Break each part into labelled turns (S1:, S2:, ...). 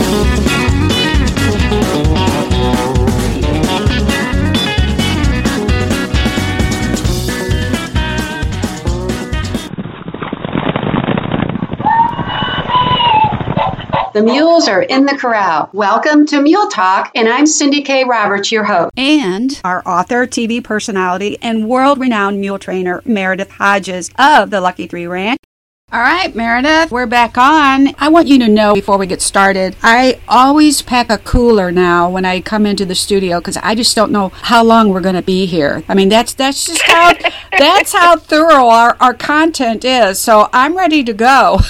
S1: The mules are in the corral. Welcome to Mule Talk, and I'm Cindy K. Roberts, your host.
S2: And our author, TV personality, and world-renowned mule trainer, Meredith Hodges of the Lucky 3 Ranch. All right, Meredith, we're back on. I want you to know before we get started, I always pack a cooler now when I come into the studio because I just don't know how long we're going to be here. I mean, that's just how that's how thorough our content is. So I'm ready to go.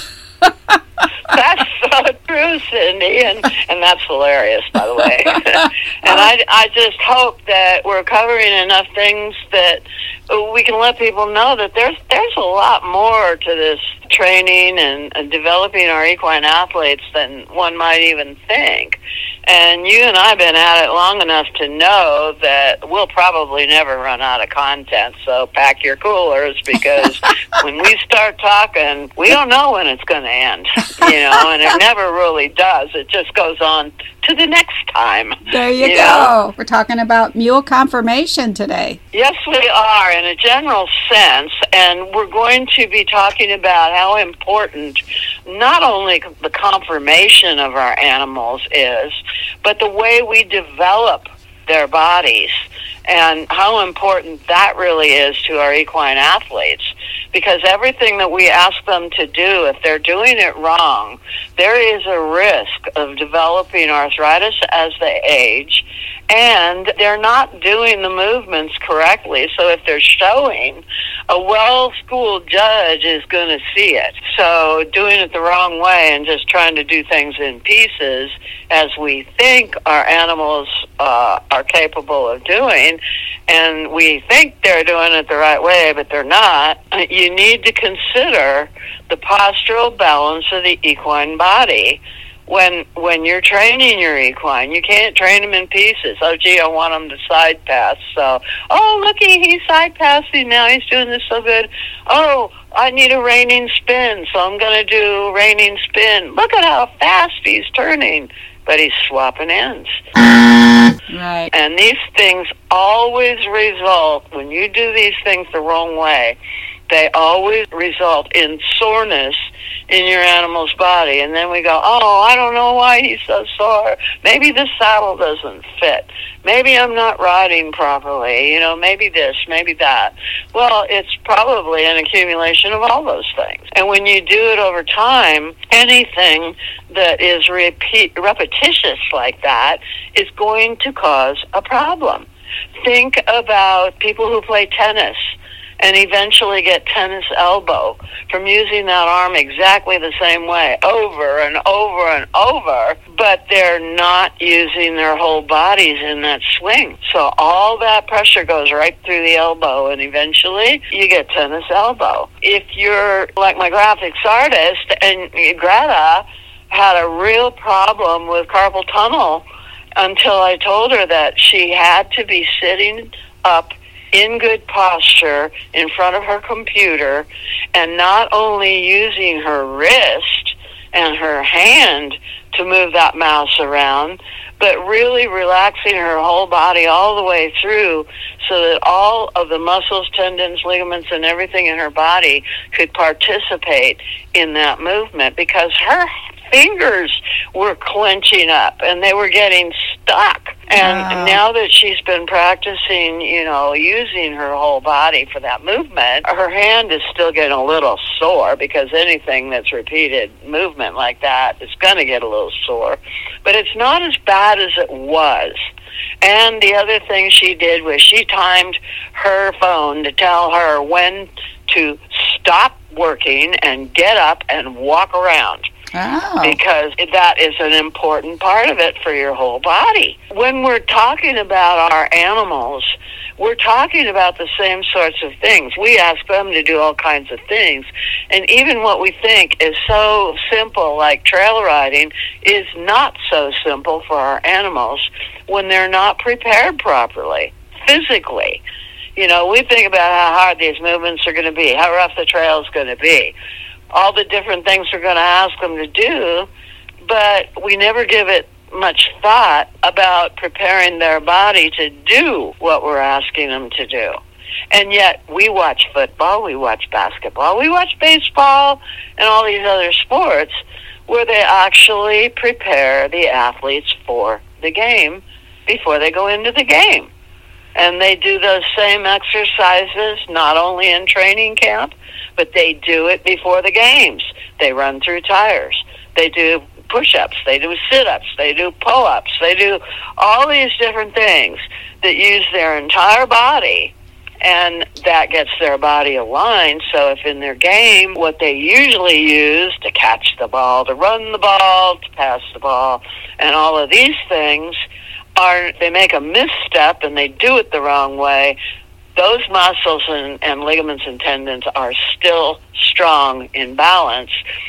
S3: That's so true, Cindy, and that's hilarious, by the way. And I just hope that we're covering enough things that we can let people know that there's a lot more to this training and developing our equine athletes than one might even think. And you and I have been at it long enough to know that we'll probably never run out of content, so pack your coolers, because when we start talking, we don't know when it's going to end, and it never really does. It just goes on to the next time.
S2: There you go. We're talking about mule conformation today.
S3: Yes, we are, in a general sense, and we're going to be talking about how important not only the conformation of our animals is, but the way we develop their bodies, and how important that really is to our equine athletes. Because everything that we ask them to do, if they're doing it wrong, there is a risk of developing arthritis as they age, and they're not doing the movements correctly. So if they're showing, a well-schooled judge is going to see it. So doing it the wrong way and just trying to do things in pieces, as we think our animals are capable of doing, and we think they're doing it the right way, but they're not, you need to consider the postural balance of the equine body. When you're training your equine, you can't train them in pieces. Oh, gee, I want him to side pass. So, looky, he's side passing now. He's doing this so good. Oh, I need a reining spin, so I'm going to do reining spin. Look at how fast he's turning. But he's swapping ends.
S2: Right.
S3: And these things always result, when you do these things the wrong way, they always result in soreness in your animal's body. And then we go, I don't know why he's so sore. Maybe the saddle doesn't fit. Maybe I'm not riding properly. Maybe this, maybe that. Well, it's probably an accumulation of all those things. And when you do it over time, anything that is repetitious like that is going to cause a problem. Think about people who play tennis and eventually get tennis elbow from using that arm exactly the same way over and over and over, but they're not using their whole bodies in that swing. So all that pressure goes right through the elbow, and eventually you get tennis elbow. If you're like my graphics artist, and Greta had a real problem with carpal tunnel until I told her that she had to be sitting up in good posture in front of her computer, and not only using her wrist and her hand to move that mouse around, but really relaxing her whole body all the way through, so that all of the muscles, tendons, ligaments, and everything in her body could participate in that movement, because her fingers were clenching up and they were getting stuck. And now that she's been practicing, using her whole body for that movement, her hand is still getting a little sore, because anything that's repeated movement like that is going to get a little sore. But it's not as bad as it was. And the other thing she did was she timed her phone to tell her when to stop working and get up and walk around. Because that is an important part of it for your whole body. When we're talking about our animals, we're talking about the same sorts of things. We ask them to do all kinds of things. And even what we think is so simple, like trail riding, is not so simple for our animals when they're not prepared properly, physically. We think about how hard these movements are going to be, how rough the trail is going to be, all the different things we're going to ask them to do, but we never give it much thought about preparing their body to do what we're asking them to do. And yet we watch football, we watch basketball, we watch baseball, and all these other sports where they actually prepare the athletes for the game before they go into the game. And they do those same exercises not only in training camp, but they do it before the games. They run through tires. They do push-ups. They do sit-ups. They do pull-ups. They do all these different things that use their entire body, and that gets their body aligned. So if in their game, what they usually use to catch the ball, to run the ball, to pass the ball, and all of these things, they make a misstep and they do it the wrong way, those muscles and ligaments and tendons are still strong in balance.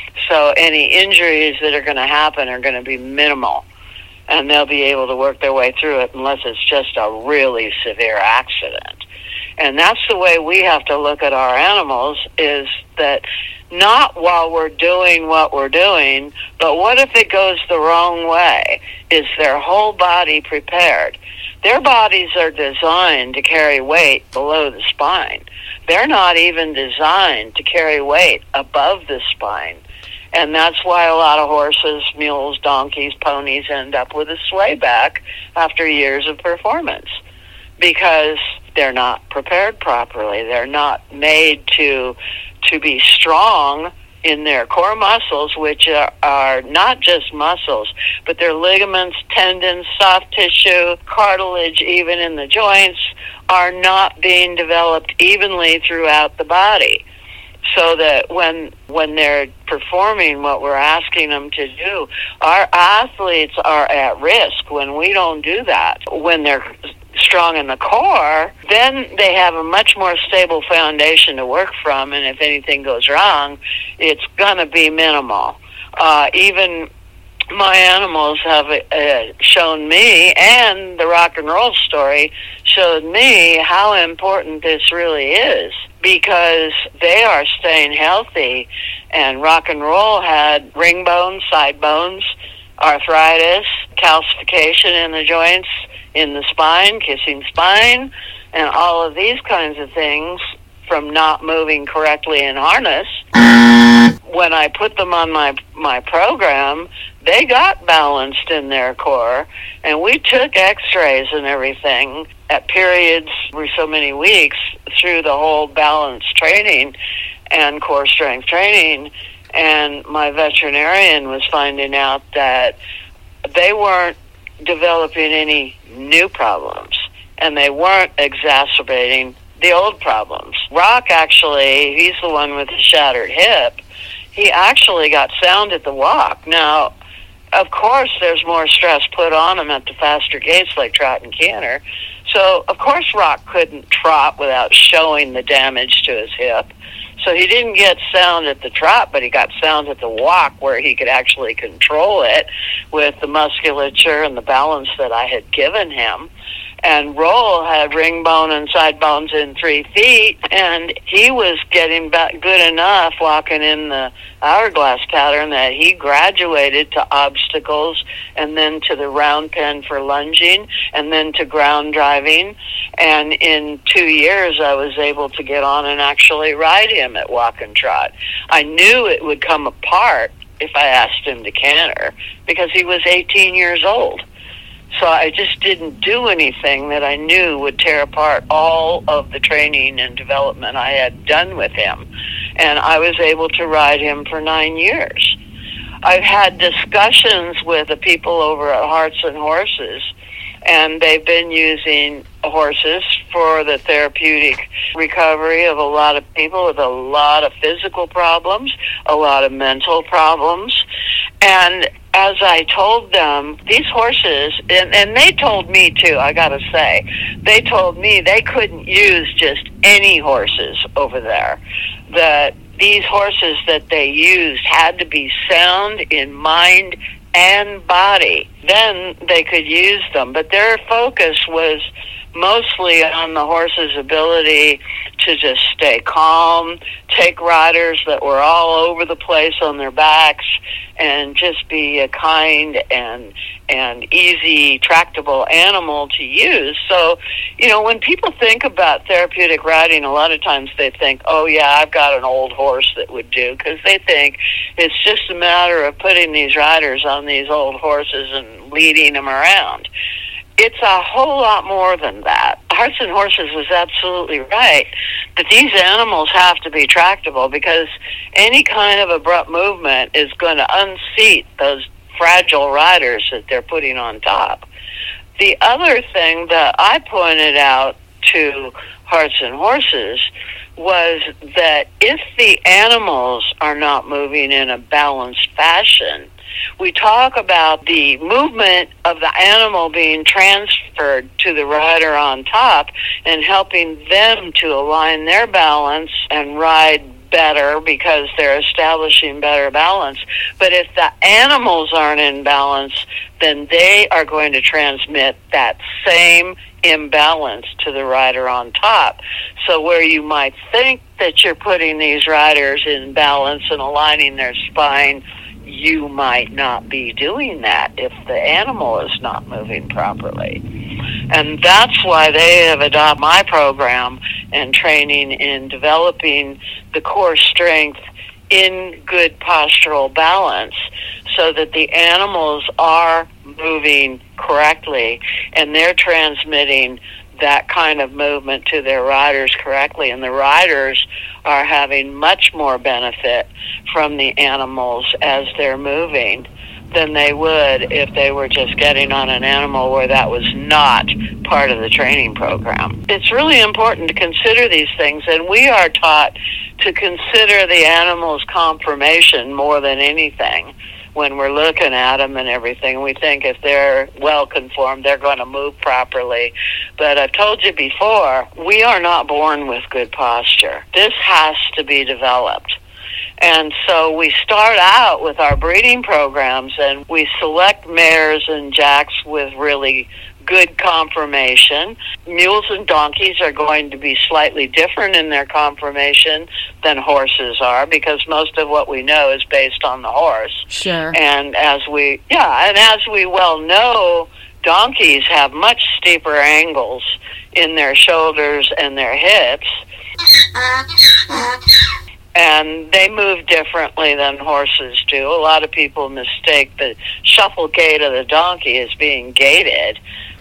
S3: So any injuries that are going to happen are going to be minimal, and they'll be able to work their way through it unless it's just a really severe accident. And that's the way we have to look at our animals, is that not while we're doing what we're doing, but what if it goes the wrong way? Is their whole body prepared? Their bodies are designed to carry weight below the spine. They're not even designed to carry weight above the spine. And that's why a lot of horses, mules, donkeys, ponies end up with a sway back after years of performance, because they're not prepared properly. They're not made to be strong in their core muscles, which are not just muscles, but their ligaments, tendons, soft tissue, cartilage, even in the joints, are not being developed evenly throughout the body. So that when they're performing what we're asking them to do, our athletes are at risk when we don't do that. When they're strong in the core, then they have a much more stable foundation to work from, and if anything goes wrong, it's going to be minimal. Even my animals have shown me, and the rock and roll story showed me how important this really is, because they are staying healthy. And rock and roll had ring bones, side bones, arthritis, calcification in the joints, in the spine, kissing spine, and all of these kinds of things from not moving correctly in harness. When I put them on my program, they got balanced in their core, and we took x-rays and everything at periods for so many weeks through the whole balance training and core strength training, and my veterinarian was finding out that they weren't developing any new problems, and they weren't exacerbating the old problems. Rock, actually, he's the one with the shattered hip. He actually got sound at the walk. Now, of course, there's more stress put on him at the faster gaits like trot and canter. So, of course, Rock couldn't trot without showing the damage to his hip. So he didn't get sound at the trot, but he got sound at the walk, where he could actually control it with the musculature and the balance that I had given him. And Roll had ring bone and side bones in 3 feet, and he was getting back good enough walking in the hourglass pattern that he graduated to obstacles, and then to the round pen for lunging, and then to ground driving. And in 2 years, I was able to get on and actually ride him at walk and trot. I knew it would come apart if I asked him to canter, because he was 18 years old. So I just didn't do anything that I knew would tear apart all of the training and development I had done with him. And I was able to ride him for 9 years. I've had discussions with the people over at Hearts and Horses, and they've been using horses for the therapeutic recovery of a lot of people with a lot of physical problems, a lot of mental problems. And as I told them, these horses, and they told me too, I gotta say, they told me they couldn't use just any horses over there. That these horses that they used had to be sound in mind and body. Then they could use them. But their focus was mostly on the horse's ability to just stay calm, take riders that were all over the place on their backs, and just be a kind and easy, tractable animal to use. So, when people think about therapeutic riding, a lot of times they think, oh, yeah, I've got an old horse that would do, because they think it's just a matter of putting these riders on these old horses and leading them around. It's a whole lot more than that. Hearts and Horses was absolutely right that these animals have to be tractable, because any kind of abrupt movement is going to unseat those fragile riders that they're putting on top. The other thing that I pointed out to Hearts and Horses was that if the animals are not moving in a balanced fashion, we talk about the movement of the animal being transferred to the rider on top and helping them to align their balance and ride better because they're establishing better balance. But if the animals aren't in balance, then they are going to transmit that same imbalance to the rider on top. So where you might think that you're putting these riders in balance and aligning their spine, you might not be doing that if the animal is not moving properly. And that's why they have adopted my program and training in developing the core strength in good postural balance, so that the animals are moving correctly and they're transmitting that kind of movement to their riders correctly, and the riders are having much more benefit from the animals as they're moving than they would if they were just getting on an animal where that was not part of the training program. It's really important to consider these things, and we are taught to consider the animal's conformation more than anything when we're looking at them and everything. We think if they're well conformed, they're going to move properly. But I've told you before, we are not born with good posture. This has to be developed. And so we start out with our breeding programs, and we select mares and jacks with really good conformation. Mules and donkeys are going to be slightly different in their conformation than horses are, because most of what we know is based on the horse.
S2: Sure.
S3: And as we well know, donkeys have much steeper angles in their shoulders and their hips, and they move differently than horses do. A lot of people mistake the shuffle gait of the donkey as being gaited,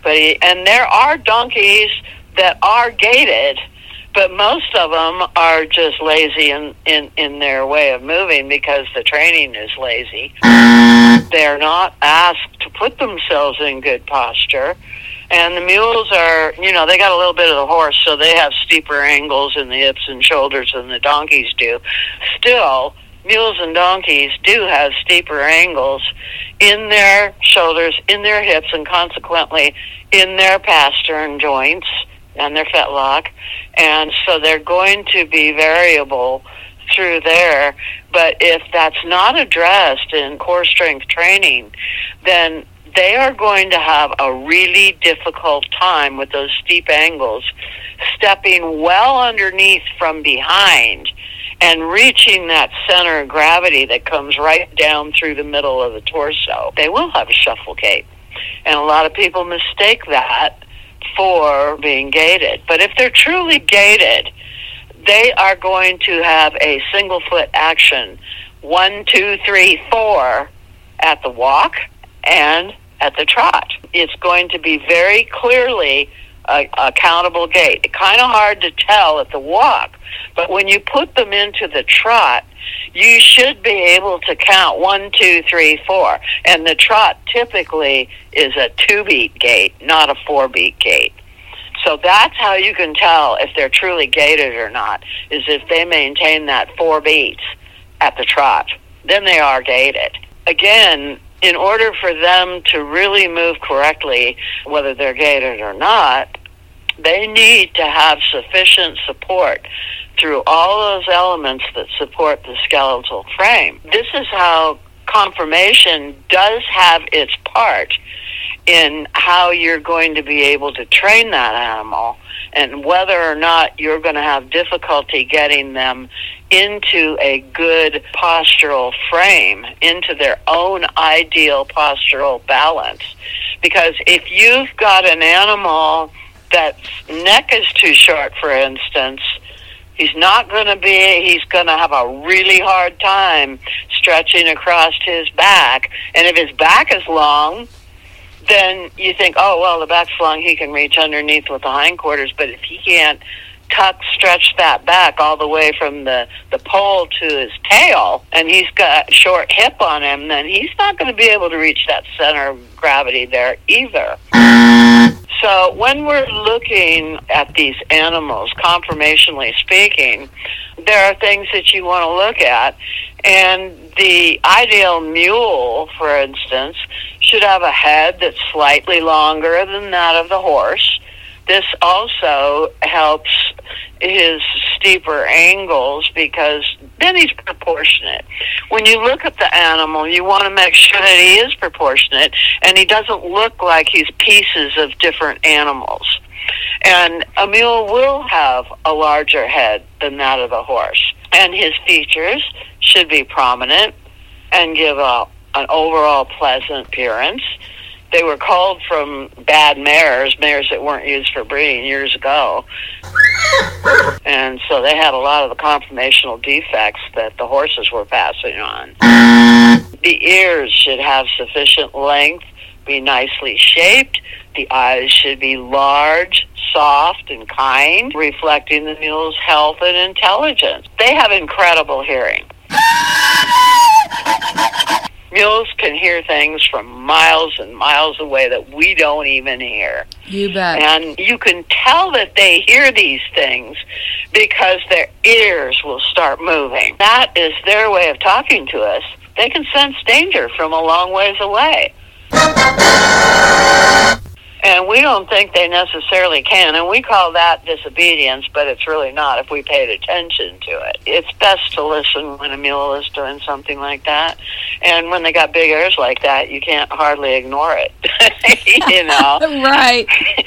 S3: and there are donkeys that are gaited, but most of them are just lazy in their way of moving because the training is lazy. They're not asked to put themselves in good posture. And the mules are, they got a little bit of the horse, so they have steeper angles in the hips and shoulders than the donkeys do. Still, mules and donkeys do have steeper angles in their shoulders, in their hips, and consequently in their pastern joints and their fetlock. And so they're going to be variable through there. But if that's not addressed in core strength training, then they are going to have a really difficult time with those steep angles, stepping well underneath from behind and reaching that center of gravity that comes right down through the middle of the torso. They will have a shuffle gait. And a lot of people mistake that for being gaited. But if they're truly gaited, they are going to have a single foot action, 1, 2, 3, 4 at the walk and at the trot. It's going to be very clearly a countable gait. It's kind of hard to tell at the walk, but when you put them into the trot, you should be able to count 1, 2, 3, 4. And the trot typically is a 2-beat gait, not a 4-beat gait. So that's how you can tell if they're truly gaited or not, is if they maintain that 4 beats at the trot. Then they are gaited. Again, in order for them to really move correctly, whether they're gaited or not, they need to have sufficient support through all those elements that support the skeletal frame. This is how conformation does have its part in how you're going to be able to train that animal and whether or not you're going to have difficulty getting them into a good postural frame, into their own ideal postural balance. Because if you've got an animal that's neck is too short, for instance, he's going to have a really hard time stretching across his back. And if his back is long, then you think, oh, well, the back's long, he can reach underneath with the hindquarters. But if he can't stretch that back all the way from the pole to his tail, and he's got a short hip on him, then he's not going to be able to reach that center of gravity there either. So when we're looking at these animals, conformationally speaking, there are things that you want to look at. And the ideal mule, for instance, should have a head that's slightly longer than that of the horse. This also helps his steeper angles because then he's proportionate. When you look at the animal, you want to make sure that he is proportionate and he doesn't look like he's pieces of different animals. And a mule will have a larger head than that of the horse. And his features should be prominent and give an overall pleasant appearance. They were called from bad mares that weren't used for breeding years ago. And so they had a lot of the conformational defects that the horses were passing on. The ears should have sufficient length, be nicely shaped. The eyes should be large, soft, and kind, reflecting the mule's health and intelligence. They have incredible hearing. Mules can hear things from miles and miles away that we don't even hear.
S2: You bet.
S3: And you can tell that they hear these things because their ears will start moving. That is their way of talking to us. They can sense danger from a long ways away. And we don't think they necessarily can, and we call that disobedience, but it's really not if we paid attention to it. It's best to listen when a mule is doing something like that, and when they got big ears like that, you can't hardly ignore it, you know?
S2: Right.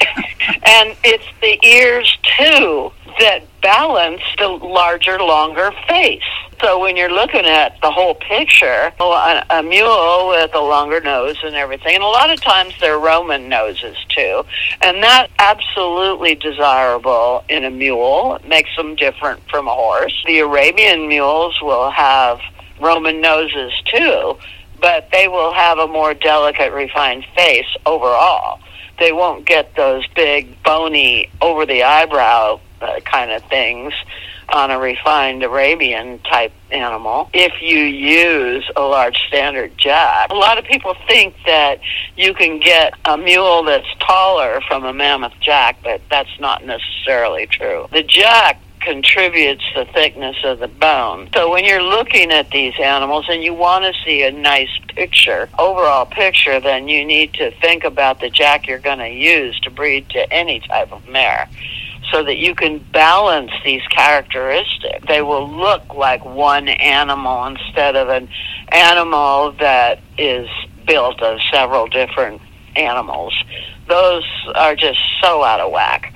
S3: And it's the ears, too, that balance the larger, longer face. So when you're looking at the whole picture, a mule with a longer nose and everything, and a lot of times they're Roman noses too, and that's absolutely desirable in a mule. It makes them different from a horse. The Arabian mules will have Roman noses too, but they will have a more delicate, refined face overall. They won't get those big, bony, over-the-eyebrow kind of things on a refined Arabian type animal if you use a large standard jack. A lot of people think that you can get a mule that's taller from a mammoth jack, but that's not necessarily true. The jack contributes the thickness of the bone. So when you're looking at these animals and you want to see a nice picture, overall picture, then you need to think about the jack you're going to use to breed to any type of mare, so that you can balance these characteristics. They will look like one animal instead of an animal that is built of several different animals. Those are just so out of whack.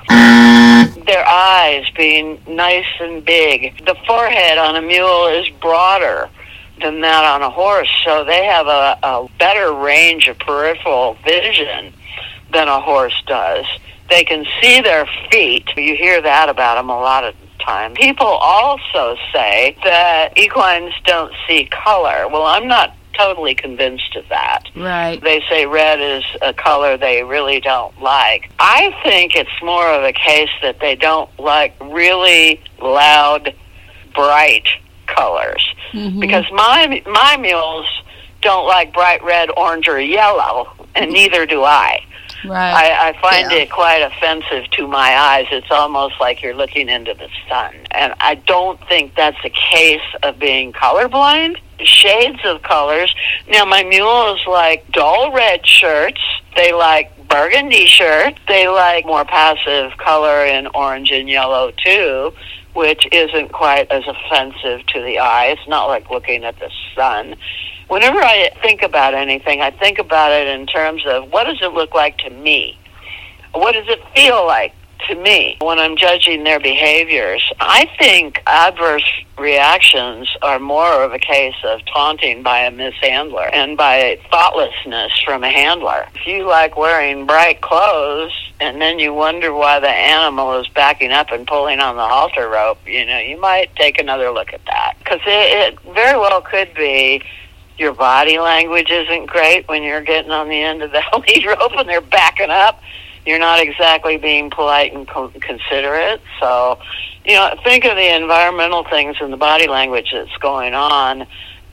S3: Their eyes being nice and big. The forehead on a mule is broader than that on a horse, so they have a better range of peripheral vision than a horse does. They can see their feet. You hear that about them a lot of time. People also say that equines don't see color. Well, I'm not totally convinced of that.
S2: Right.
S3: They say red is a color they really don't like. I think it's more of a case that they don't like really loud, bright colors. Mm-hmm. Because my mules don't like bright red, orange, or yellow, and neither do I.
S2: Right.
S3: I find it quite offensive to my eyes. It's almost like you're looking into the sun. And I don't think that's a case of being colorblind. Shades of colors. Now, my mules like dull red shirts. They like burgundy shirts. They like more passive color in orange and yellow, too, which isn't quite as offensive to the eye. It's not like looking at the sun. whenever I think about anything, I think about it in terms of what does it look like to me? What does it feel like to me when I'm judging their behaviors? I think adverse reactions are more of a case of taunting by a mishandler and by thoughtlessness from a handler. If you like wearing bright clothes and then you wonder why the animal is backing up and pulling on the halter rope, you might take another look at that. Because it very well could be your body language isn't great when you're getting on the end of the lead rope and they're backing up. You're not exactly being polite and considerate. So, think of the environmental things and the body language that's going on,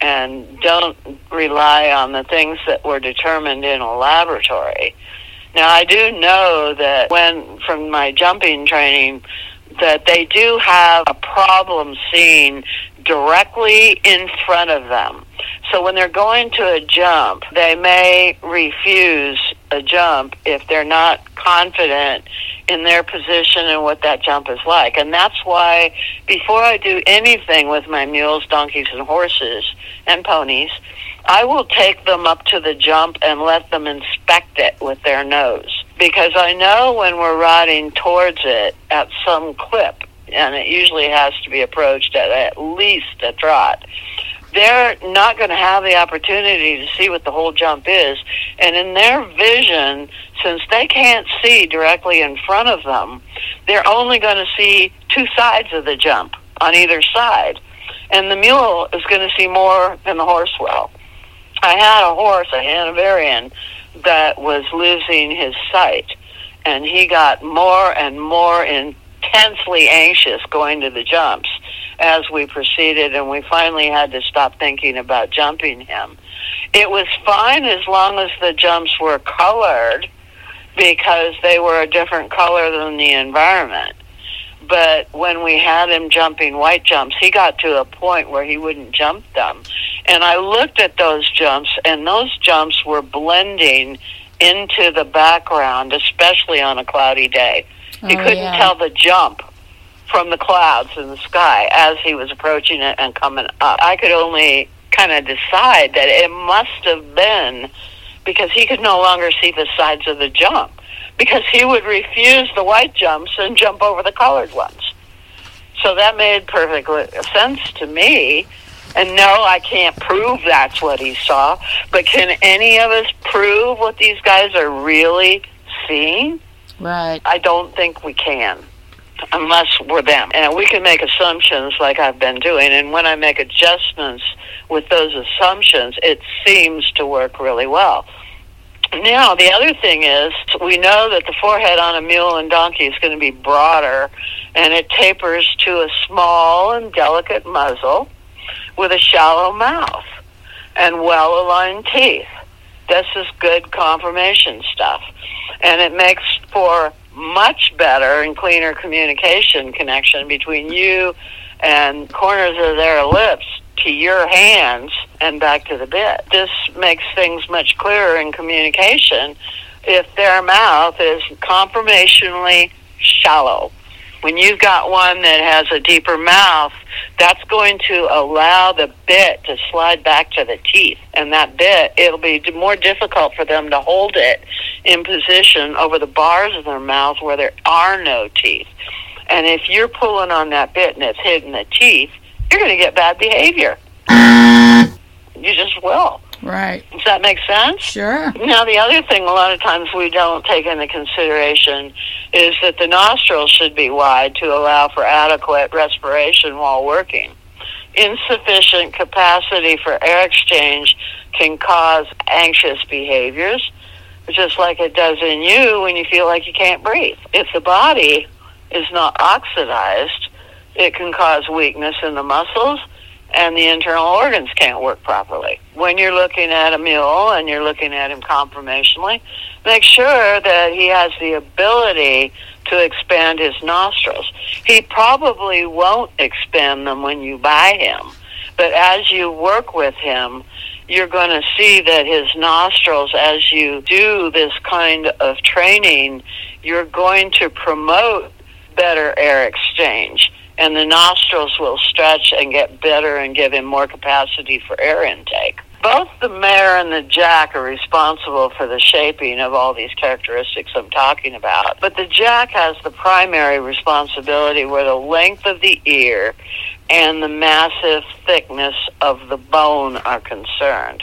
S3: and don't rely on the things that were determined in a laboratory. Now, I do know that from my jumping training, that they do have a problem seen directly in front of them. So when they're going to a jump, they may refuse a jump if they're not confident in their position and what that jump is like. And that's why before I do anything with my mules, donkeys, and horses and ponies, I will take them up to the jump and let them inspect it with their nose. Because I know when we're riding towards it at some clip, and it usually has to be approached at least a trot, they're not going to have the opportunity to see what the whole jump is. And in their vision, since they can't see directly in front of them, they're only going to see two sides of the jump on either side. And the mule is going to see more than the horse will. I had a horse, a Hanoverian, that was losing his sight. And he got more and more intensely anxious going to the jumps as we proceeded, and we finally had to stop thinking about jumping him. It was fine as long as the jumps were colored, because they were a different color than the environment. But when we had him jumping white jumps, he got to a point where he wouldn't jump them. And I looked at those jumps, and those jumps were blending into the background, especially on a cloudy day. You couldn't tell the jump from the clouds in the sky as he was approaching it and coming up. I could only kind of decide that it must have been because he could no longer see the sides of the jump, because he would refuse the white jumps and jump over the colored ones. So that made perfect sense to me. And no, I can't prove that's what he saw, but can any of us prove what these guys are really seeing?
S2: Right.
S3: I don't think we can, unless we're them. And we can make assumptions like I've been doing, and when I make adjustments with those assumptions, it seems to work really well. Now, the other thing is, we know that the forehead on a mule and donkey is going to be broader, and it tapers to a small and delicate muzzle with a shallow mouth and well-aligned teeth. This is good confirmation stuff. And it makes for much better and cleaner communication connection between you and corners of their lips to your hands and back to the bit. This makes things much clearer in communication if their mouth is conformationally shallow. When you've got one that has a deeper mouth, that's going to allow the bit to slide back to the teeth. And that bit, it'll be more difficult for them to hold it in position over the bars of their mouth where there are no teeth. And if you're pulling on that bit and it's hitting the teeth, you're going to get bad behavior. You just will.
S2: Right.
S3: Does that make sense?
S2: Sure.
S3: Now, the other thing a lot of times we don't take into consideration is that the nostrils should be wide to allow for adequate respiration while working. Insufficient capacity for air exchange can cause anxious behaviors, just like it does in you when you feel like you can't breathe. If the body is not oxidized, it can cause weakness in the muscles, and the internal organs can't work properly. When you're looking at a mule and you're looking at him conformationally, make sure that he has the ability to expand his nostrils. He probably won't expand them when you buy him, but as you work with him, you're going to see that his nostrils, as you do this kind of training, you're going to promote better air exchange. And the nostrils will stretch and get better and give him more capacity for air intake. Both the mare and the jack are responsible for the shaping of all these characteristics I'm talking about. But the jack has the primary responsibility where the length of the ear and the massive thickness of the bone are concerned.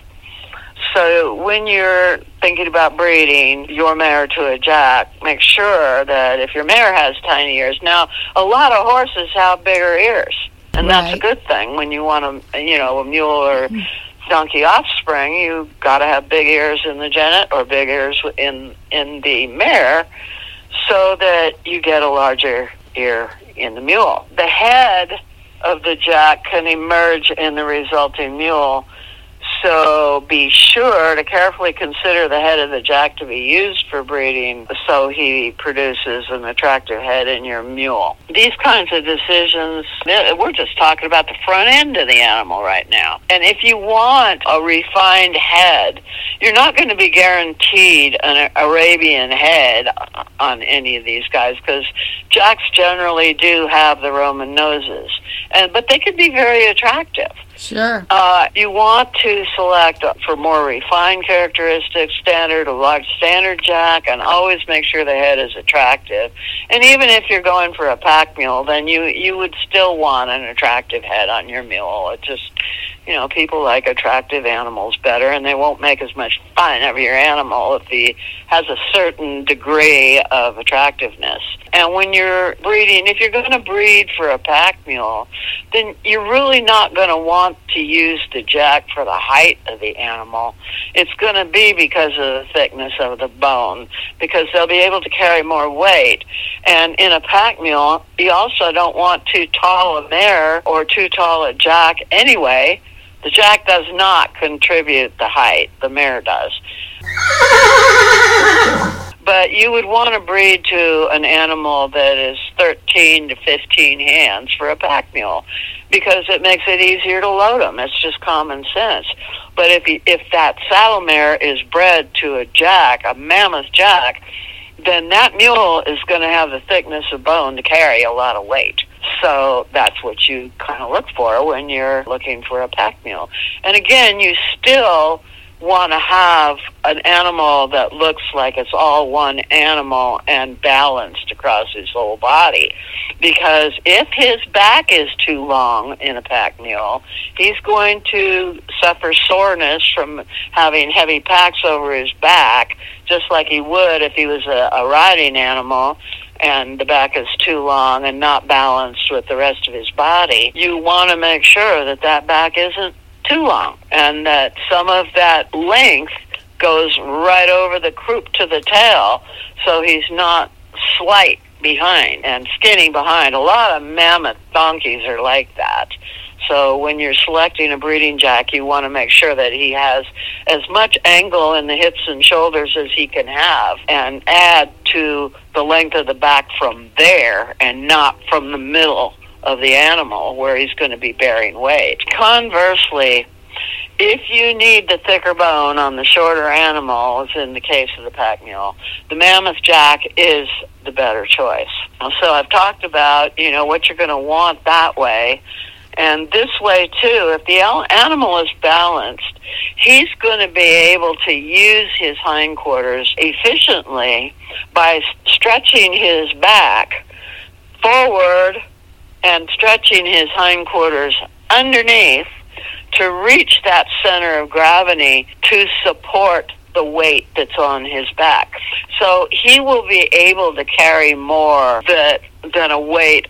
S3: So when you're thinking about breeding your mare to a jack, make sure that if your mare has tiny ears, now a lot of horses have bigger ears, and that's a good thing. When you want a mule or donkey offspring, you got to have big ears in the genet or big ears in the mare so that you get a larger ear in the mule. The head of the jack can emerge in the resulting mule, so be sure to carefully consider the head of the jack to be used for breeding so he produces an attractive head in your mule. These kinds of decisions, we're just talking about the front end of the animal right now. And if you want a refined head, you're not going to be guaranteed an Arabian head on any of these guys because jacks generally do have the Roman noses, but they can be very attractive.
S2: Sure.
S3: You want to select for more refined characteristics, a large standard jack, and always make sure the head is attractive. And even if you're going for a pack mule, then you would still want an attractive head on your mule. It just, people like attractive animals better, and they won't make as much fun of your animal if he has a certain degree of attractiveness. And when you're breeding, if you're going to breed for a pack mule, then you're really not going to want to use the jack for the height of the animal. It's going to be because of the thickness of the bone, because they'll be able to carry more weight. And in a pack mule, you also don't want too tall a mare or too tall a jack anyway. The jack does not contribute the height, the mare does. But you would want to breed to an animal that is 13 to 15 hands for a pack mule because it makes it easier to load them. It's just common sense. But if that saddle mare is bred to a jack, a mammoth jack, then that mule is going to have the thickness of bone to carry a lot of weight. So that's what you kind of look for when you're looking for a pack mule. And again, you still want to have an animal that looks like it's all one animal and balanced across his whole body. Because if his back is too long in a pack mule, he's going to suffer soreness from having heavy packs over his back, just like he would if he was a riding animal and the back is too long and not balanced with the rest of his body. You want to make sure that that back isn't too long and that some of that length goes right over the croup to the tail so he's not slight behind and skinny behind. A lot of mammoth donkeys are like that. So when you're selecting a breeding jack, you want to make sure that he has as much angle in the hips and shoulders as he can have and add to the length of the back from there and not from the middle of the animal where he's going to be bearing weight. Conversely, if you need the thicker bone on the shorter animal, as in the case of the pack mule, the mammoth jack is the better choice. So I've talked about, what you're going to want that way. And this way, too, if the animal is balanced, he's going to be able to use his hindquarters efficiently by stretching his back forward and stretching his hindquarters underneath to reach that center of gravity to support the weight that's on his back. So he will be able to carry more than the weight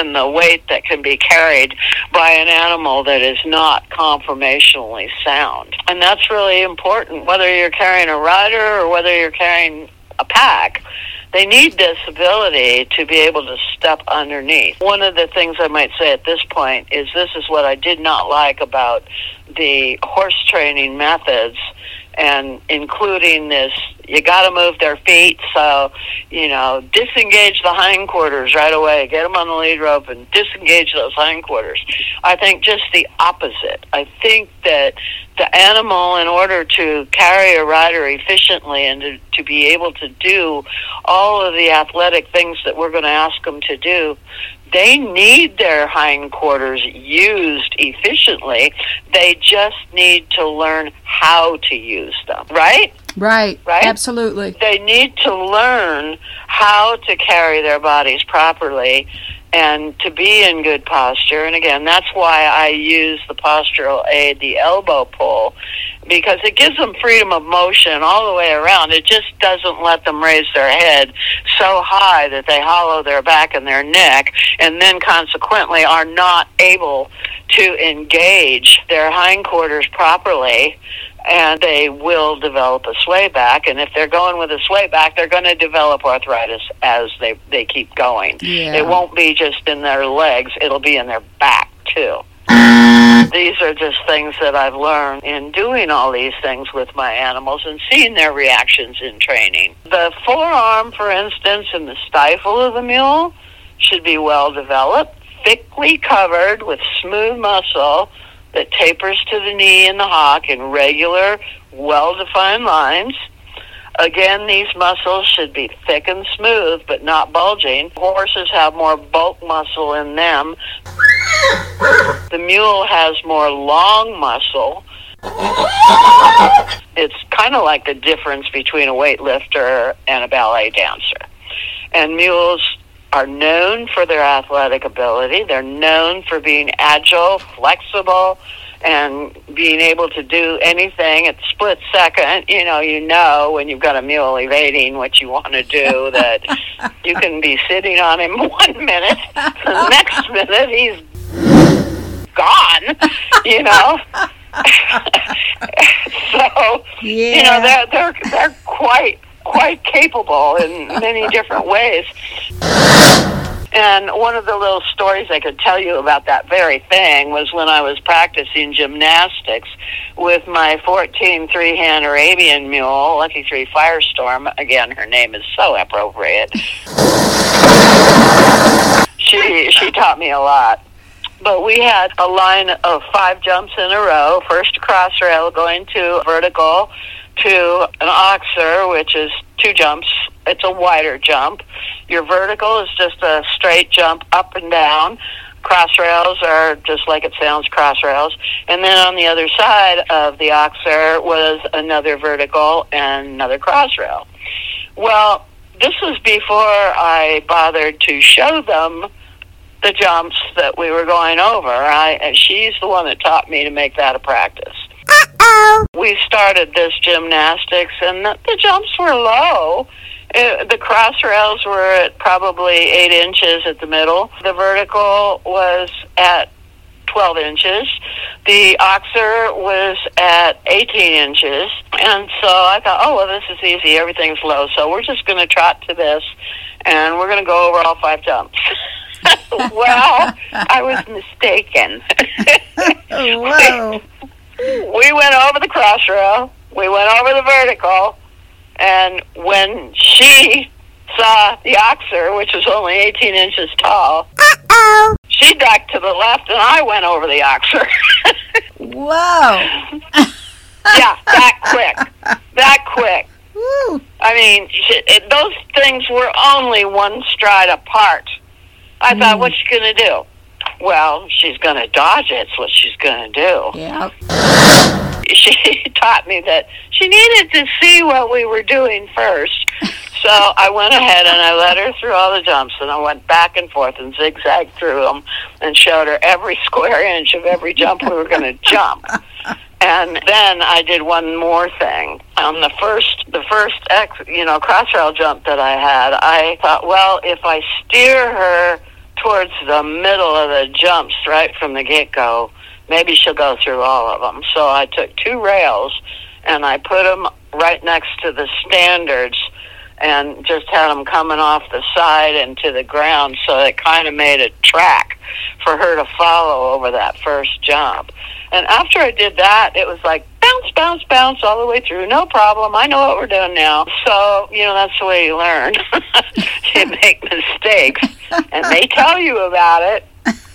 S3: that can be carried by an animal that is not conformationally sound. And that's really important, whether you're carrying a rider or whether you're carrying a pack. They need this ability to be able to step underneath. One of the things I might say at this point is this is what I did not like about the horse training methods, and including this, you got to move their feet, so, disengage the hindquarters right away. Get them on the lead rope and disengage those hindquarters. I think just the opposite. I think that the animal, in order to carry a rider efficiently and to be able to do all of the athletic things that we're going to ask them to do, They need their hindquarters used efficiently. They just need to learn how to use them, right?
S2: Right.
S3: Right?
S2: Absolutely.
S3: They need to learn how to carry their bodies properly and to be in good posture. And again, that's why I use the postural aid, the elbow pull, because it gives them freedom of motion all the way around. It just doesn't let them raise their head so high that they hollow their back and their neck, and then consequently are not able to engage their hindquarters properly, and they will develop a sway back. And if they're going with a sway back, they're going to develop arthritis as they keep going.
S2: Yeah.
S3: It won't be just in their legs, it'll be in their back too. These are just things that I've learned in doing all these things with my animals and seeing their reactions in training. The forearm, for instance, and the stifle of the mule should be well developed, thickly covered with smooth muscle that tapers to the knee and the hock in regular, well-defined lines. Again, these muscles should be thick and smooth, but not bulging. Horses have more bulk muscle in them. The mule has more long muscle. It's kind of like the difference between a weightlifter and a ballet dancer. And mules are known for their athletic ability. They're known for being agile, flexible, and being able to do anything at the split second. You know when you've got a mule evading what you want to do, that you can be sitting on him 1 minute, the next minute he's gone, So,
S2: yeah.
S3: They're quite capable in many different ways. And one of the little stories I could tell you about that very thing was when I was practicing gymnastics with my 14 three-hand Arabian mule, Lucky 3 Firestorm. Again, her name is so appropriate. She taught me a lot. But we had a line of 5 jumps in a row. First cross rail going to vertical to an oxer, which is 2 jumps. It's a wider jump. Your vertical is just a straight jump up and down. Cross rails are just like it sounds, cross rails. And then on the other side of the oxer was another vertical and another cross rail. Well, this was before I bothered to show them the jumps that we were going over. She's the one that taught me to make that a practice. We started this gymnastics, and the jumps were low. The cross rails were at probably 8 inches at the middle. The vertical was at 12 inches. The oxer was at 18 inches. And so I thought, oh, well, this is easy. Everything's low. So we're just going to trot to this, and we're going to go over all 5 jumps. Well, I was mistaken.
S2: Whoa.
S3: We went over the cross rail. We went over the vertical. And when she saw the oxer, which was only 18 inches tall, she ducked to the left, and I went over the oxer.
S2: Whoa.
S3: Yeah, that quick.
S2: Woo.
S3: I mean, those things were only 1 stride apart. I thought, what's she going to do? Well, she's going to dodge it. That's what she's going to do.
S2: Yeah.
S3: She taught me that she needed to see what we were doing first. So I went ahead and I led her through all the jumps, and I went back and forth and zigzagged through them and showed her every square inch of every jump we were going to jump. And then I did one more thing. On the first cross rail jump that I had, I thought, well, if I steer her towards the middle of the jumps right from the get-go, maybe she'll go through all of them. So I took 2 rails and I put them right next to the standards and just had them coming off the side and to the ground, so it kind of made a track for her to follow over that first jump. And after I did that, it was like bounce, bounce, bounce all the way through. No problem. I know what we're doing now. So, that's the way you learn. You make mistakes, and they tell you about it.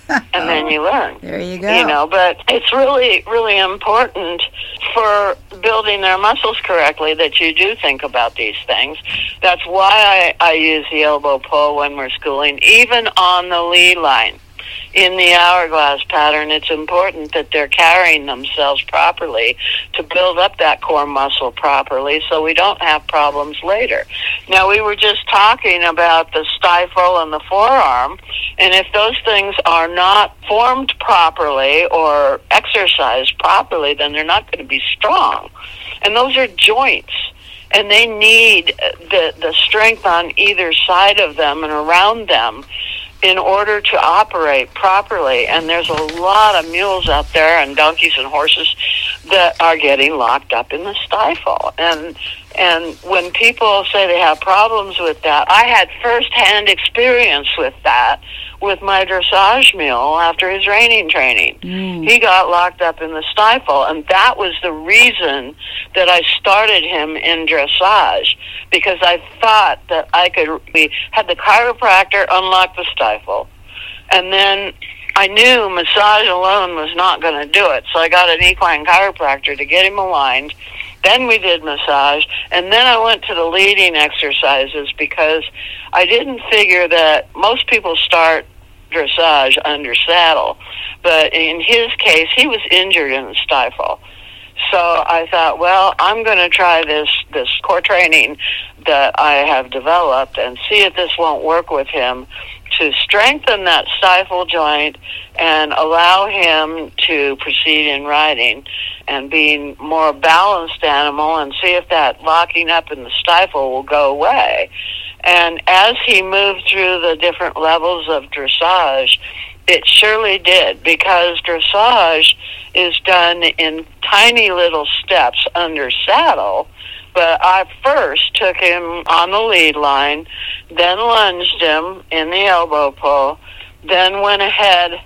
S3: and then you learn.
S2: There you go.
S3: But it's really, really important for building their muscles correctly that you do think about these things. That's why I use the elbow pull when we're schooling, even on the lead line. In the hourglass pattern, it's important that they're carrying themselves properly to build up that core muscle properly so we don't have problems later. Now, we were just talking about the stifle and the forearm, and if those things are not formed properly or exercised properly, then they're not going to be strong. And those are joints. And they need the strength on either side of them and around them in order to operate properly. And there's a lot of mules out there and donkeys and horses that are getting locked up in the stifle. And when people say they have problems with that, I had firsthand experience with that with my dressage mule after his reining training. He got locked up in the stifle, and that was the reason that I started him in dressage, because I thought that we had the chiropractor unlock the stifle, and then I knew massage alone was not going to do it, so I got an equine chiropractor to get him aligned. Then we did massage, and then I went to the leading exercises because I didn't figure that most people start dressage under saddle, but in his case, he was injured in the stifle. So I thought, well, I'm going to try this core training that I have developed and see if this won't work with him to strengthen that stifle joint and allow him to proceed in riding and being more balanced animal, and see if that locking up in the stifle will go away. And as he moved through the different levels of dressage, it surely did, because dressage is done in tiny little steps under saddle. But I first took him on the lead line, then lunged him in the elbow pull, then went ahead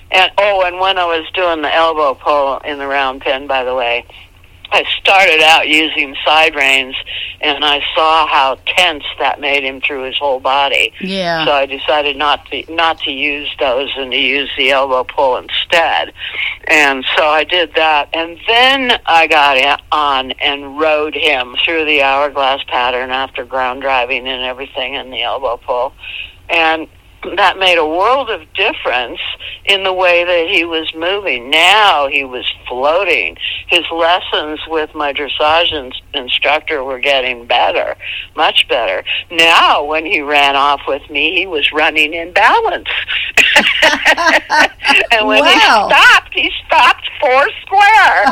S3: and when I was doing the elbow pull in the round pen, by the way, I started out using side reins, and I saw how tense that made him through his whole body.
S2: Yeah.
S3: So I decided not to use those and to use the elbow pull instead. And so I did that, and then I got on and rode him through the hourglass pattern after ground driving and everything in the elbow pull. And that made a world of difference in the way that he was moving. Now he was floating. His lessons with my dressage instructor were getting better, much better. Now, when he ran off with me, he was running in balance. And when he stopped four square.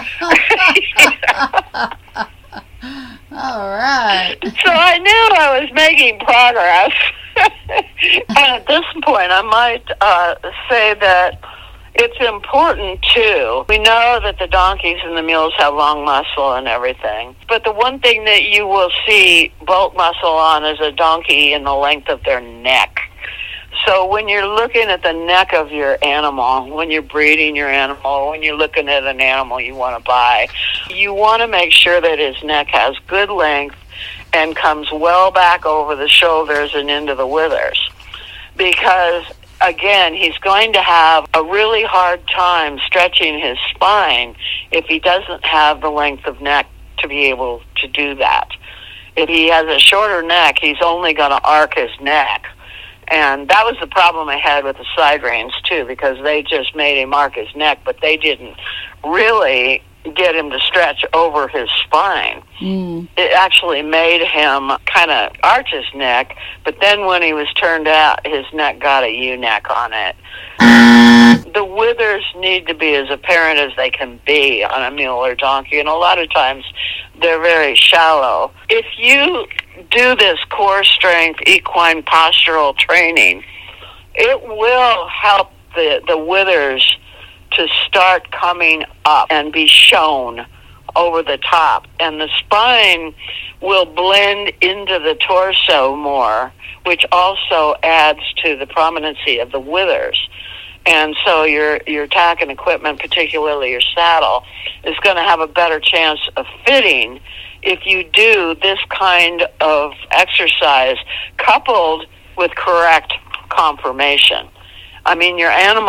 S2: All right.
S3: So I knew I was making progress. And at this point, I might say that it's important, too. We know that the donkeys and the mules have long muscle and everything. But the one thing that you will see bolt muscle on is a donkey in the length of their neck. So when you're looking at the neck of your animal, when you're breeding your animal, when you're looking at an animal you want to buy, you want to make sure that his neck has good length and comes well back over the shoulders and into the withers. Because, again, he's going to have a really hard time stretching his spine if he doesn't have the length of neck to be able to do that. If he has a shorter neck, he's only going to arc his neck. And that was the problem I had with the side reins, too, because they just made him arc his neck, but they didn't really get him to stretch over his spine. It actually made him kind of arch his neck, but then when he was turned out, his neck got a U-neck on it. The withers need to be as apparent as they can be on a mule or donkey, and a lot of times they're very shallow. If you do this core strength equine postural training, it will help the withers to start coming up and be shown over the top. And the spine will blend into the torso more, which also adds to the prominency of the withers. And so your tack and equipment, particularly your saddle, is going to have a better chance of fitting if you do this kind of exercise coupled with correct conformation. I mean, your animal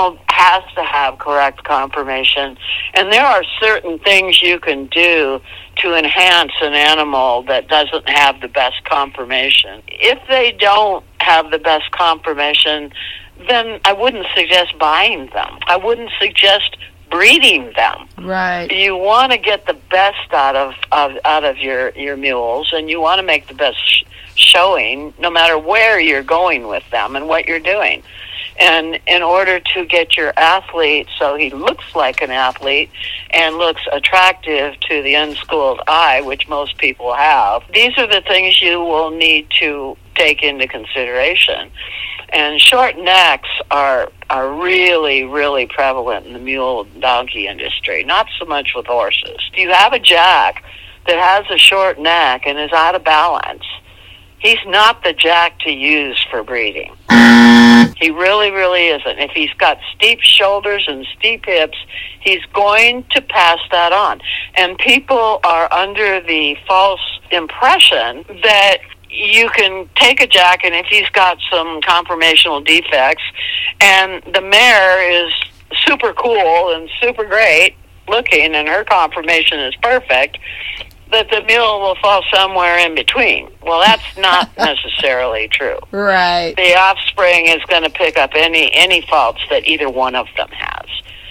S3: has to have correct conformation. And there are certain things you can do to enhance an animal that doesn't have the best conformation. If they don't have the best conformation, then I wouldn't suggest buying them. I wouldn't suggest breeding them.
S2: Right.
S3: You want to get the best out of your mules, and you want to make the best showing no matter where you're going with them and what you're doing. And in order to get your athlete so he looks like an athlete and looks attractive to the unschooled eye, which most people have, these are the things you will need to take into consideration. And short necks are really, really prevalent in the mule donkey industry, not so much with horses. If you have a jack that has a short neck and is out of balance, he's not the jack to use for breeding. He really, really isn't. If he's got steep shoulders and steep hips, he's going to pass that on. And people are under the false impression that you can take a jack, and if he's got some conformational defects, and the mare is super cool and super great looking, and her conformation is perfect, that the mule will fall somewhere in between. Well, that's not necessarily true.
S2: Right.
S3: The offspring is going to pick up any faults that either one of them has.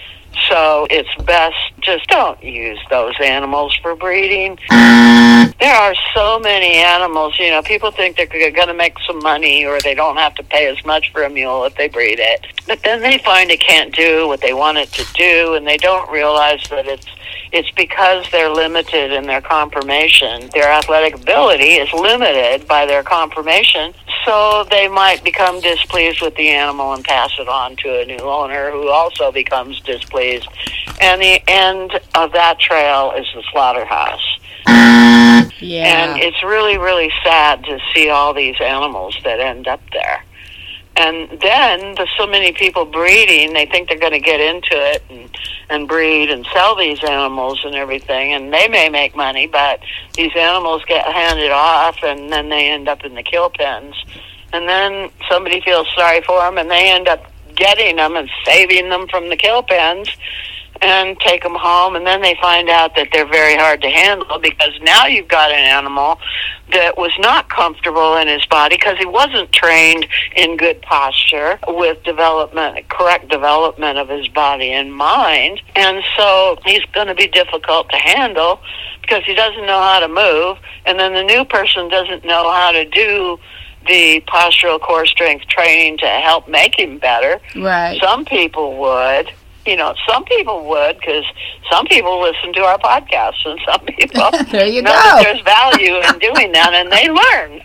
S3: So it's best just don't use those animals for breeding. There are so many animals, people think they're going to make some money or they don't have to pay as much for a mule if they breed it. But then they find it can't do what they want it to do, and they don't realize that it's because they're limited in their conformation. Their athletic ability is limited by their conformation, so they might become displeased with the animal and pass it on to a new owner who also becomes displeased. And the end of that trail is the slaughterhouse.
S2: Yeah.
S3: And it's really, really sad to see all these animals that end up there. And then there's so many people breeding, they think they're going to get into it and breed and sell these animals and everything, and they may make money, but these animals get handed off, and then they end up in the kill pens. And then somebody feels sorry for them, and they end up getting them and saving them from the kill pens and take them home, and then they find out that they're very hard to handle because now you've got an animal that was not comfortable in his body because he wasn't trained in good posture with correct development of his body and mind, and so he's going to be difficult to handle because he doesn't know how to move, and then the new person doesn't know how to do the postural core strength training to help make him better.
S2: Right.
S3: Some people would. Because some people listen to our podcasts, and some people
S2: there you
S3: know
S2: go.
S3: that there's value in doing that, and they learn,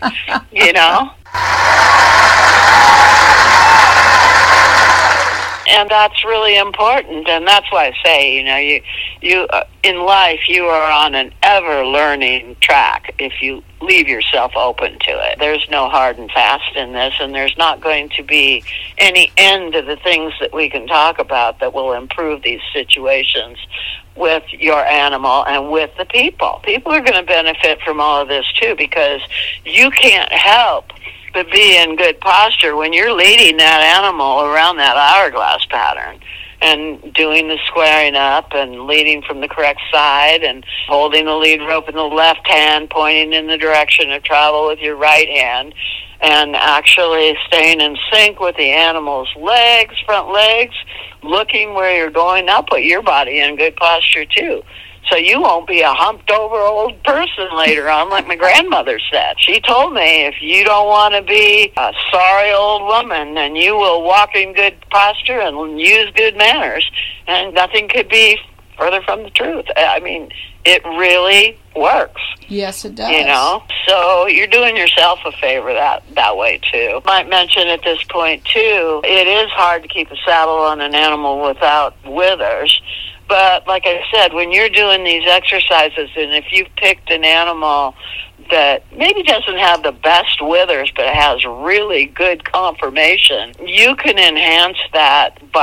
S3: And that's really important, and that's why I say, you in life, you are on an ever-learning track if you leave yourself open to it. There's no hard and fast in this, and there's not going to be any end to the things that we can talk about that will improve these situations with your animal and with the people. People are going to benefit from all of this, too, because you can't help but be in good posture when you're leading that animal around that hourglass pattern and doing the squaring up and leading from the correct side and holding the lead rope in the left hand, pointing in the direction of travel with your right hand, and actually staying in sync with the animal's legs, front legs, looking where you're going. Now put your body in good posture too. So you won't be a humped-over old person later on, like my grandmother said. She told me, if you don't want to be a sorry old woman, then you will walk in good posture and use good manners. And nothing could be further from the truth. I mean, it really works.
S2: Yes, it does.
S3: So you're doing yourself a favor that way, too. Might mention at this point, too, it is hard to keep a saddle on an animal without withers. But like I said, when you're doing these exercises, and if you've picked an animal that maybe doesn't have the best withers but has really good conformation, you can enhance that by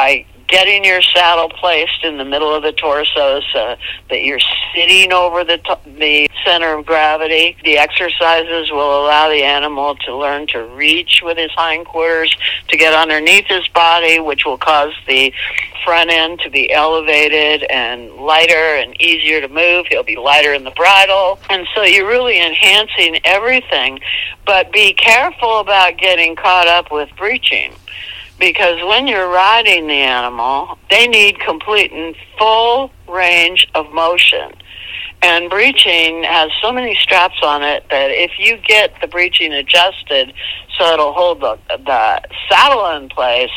S3: getting your saddle placed in the middle of the torso so that you're sitting over the center of gravity. The exercises will allow the animal to learn to reach with his hindquarters to get underneath his body, which will cause the front end to be elevated and lighter and easier to move. He'll be lighter in the bridle. And so you're really enhancing everything. But be careful about getting caught up with breeching. Because when you're riding the animal, they need complete and full range of motion. And breeching has so many straps on it that if you get the breeching adjusted so it'll hold the saddle in place,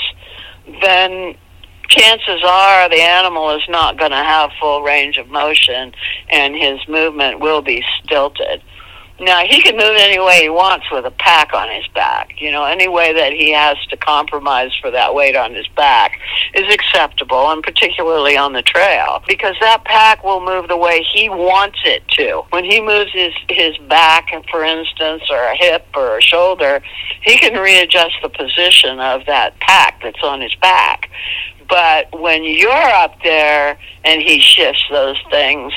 S3: then chances are the animal is not going to have full range of motion and his movement will be stilted. Now, he can move any way he wants with a pack on his back. Any way that he has to compromise for that weight on his back is acceptable, and particularly on the trail, because that pack will move the way he wants it to. When he moves his back, for instance, or a hip or a shoulder, he can readjust the position of that pack that's on his back. But when you're up there and he shifts those things,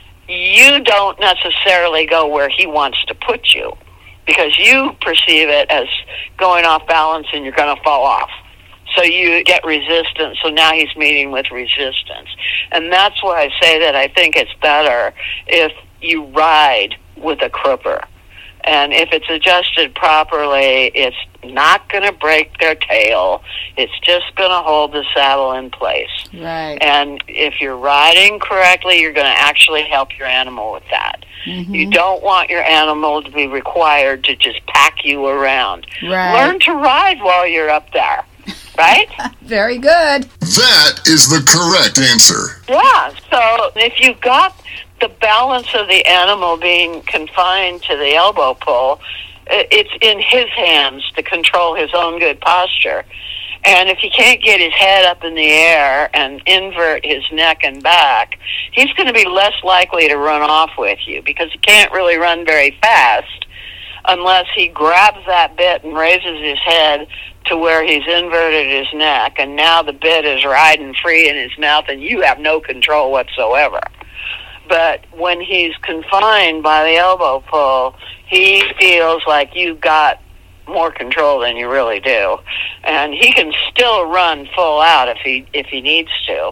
S3: you don't necessarily go where he wants to put you because you perceive it as going off balance and you're going to fall off. So you get resistance. So now he's meeting with resistance. And that's why I say that I think it's better if you ride with a crupper. And if it's adjusted properly, it's not going to break their tail. It's just going to hold the saddle in place.
S2: Right.
S3: And if you're riding correctly, you're going to actually help your animal with that. Mm-hmm. You don't want your animal to be required to just pack you around.
S2: Right.
S3: Learn to ride while you're up there. Right?
S2: Very good.
S4: That is the correct answer.
S3: Yeah. So if you've got the balance of the animal being confined to the elbow pull, it's in his hands to control his own good posture. And if he can't get his head up in the air and invert his neck and back, he's going to be less likely to run off with you because he can't really run very fast unless he grabs that bit and raises his head to where he's inverted his neck, and now the bit is riding free in his mouth and you have no control whatsoever. But when he's confined by the elbow pull, he feels like you've got more control than you really do. And he can still run full out if he needs to,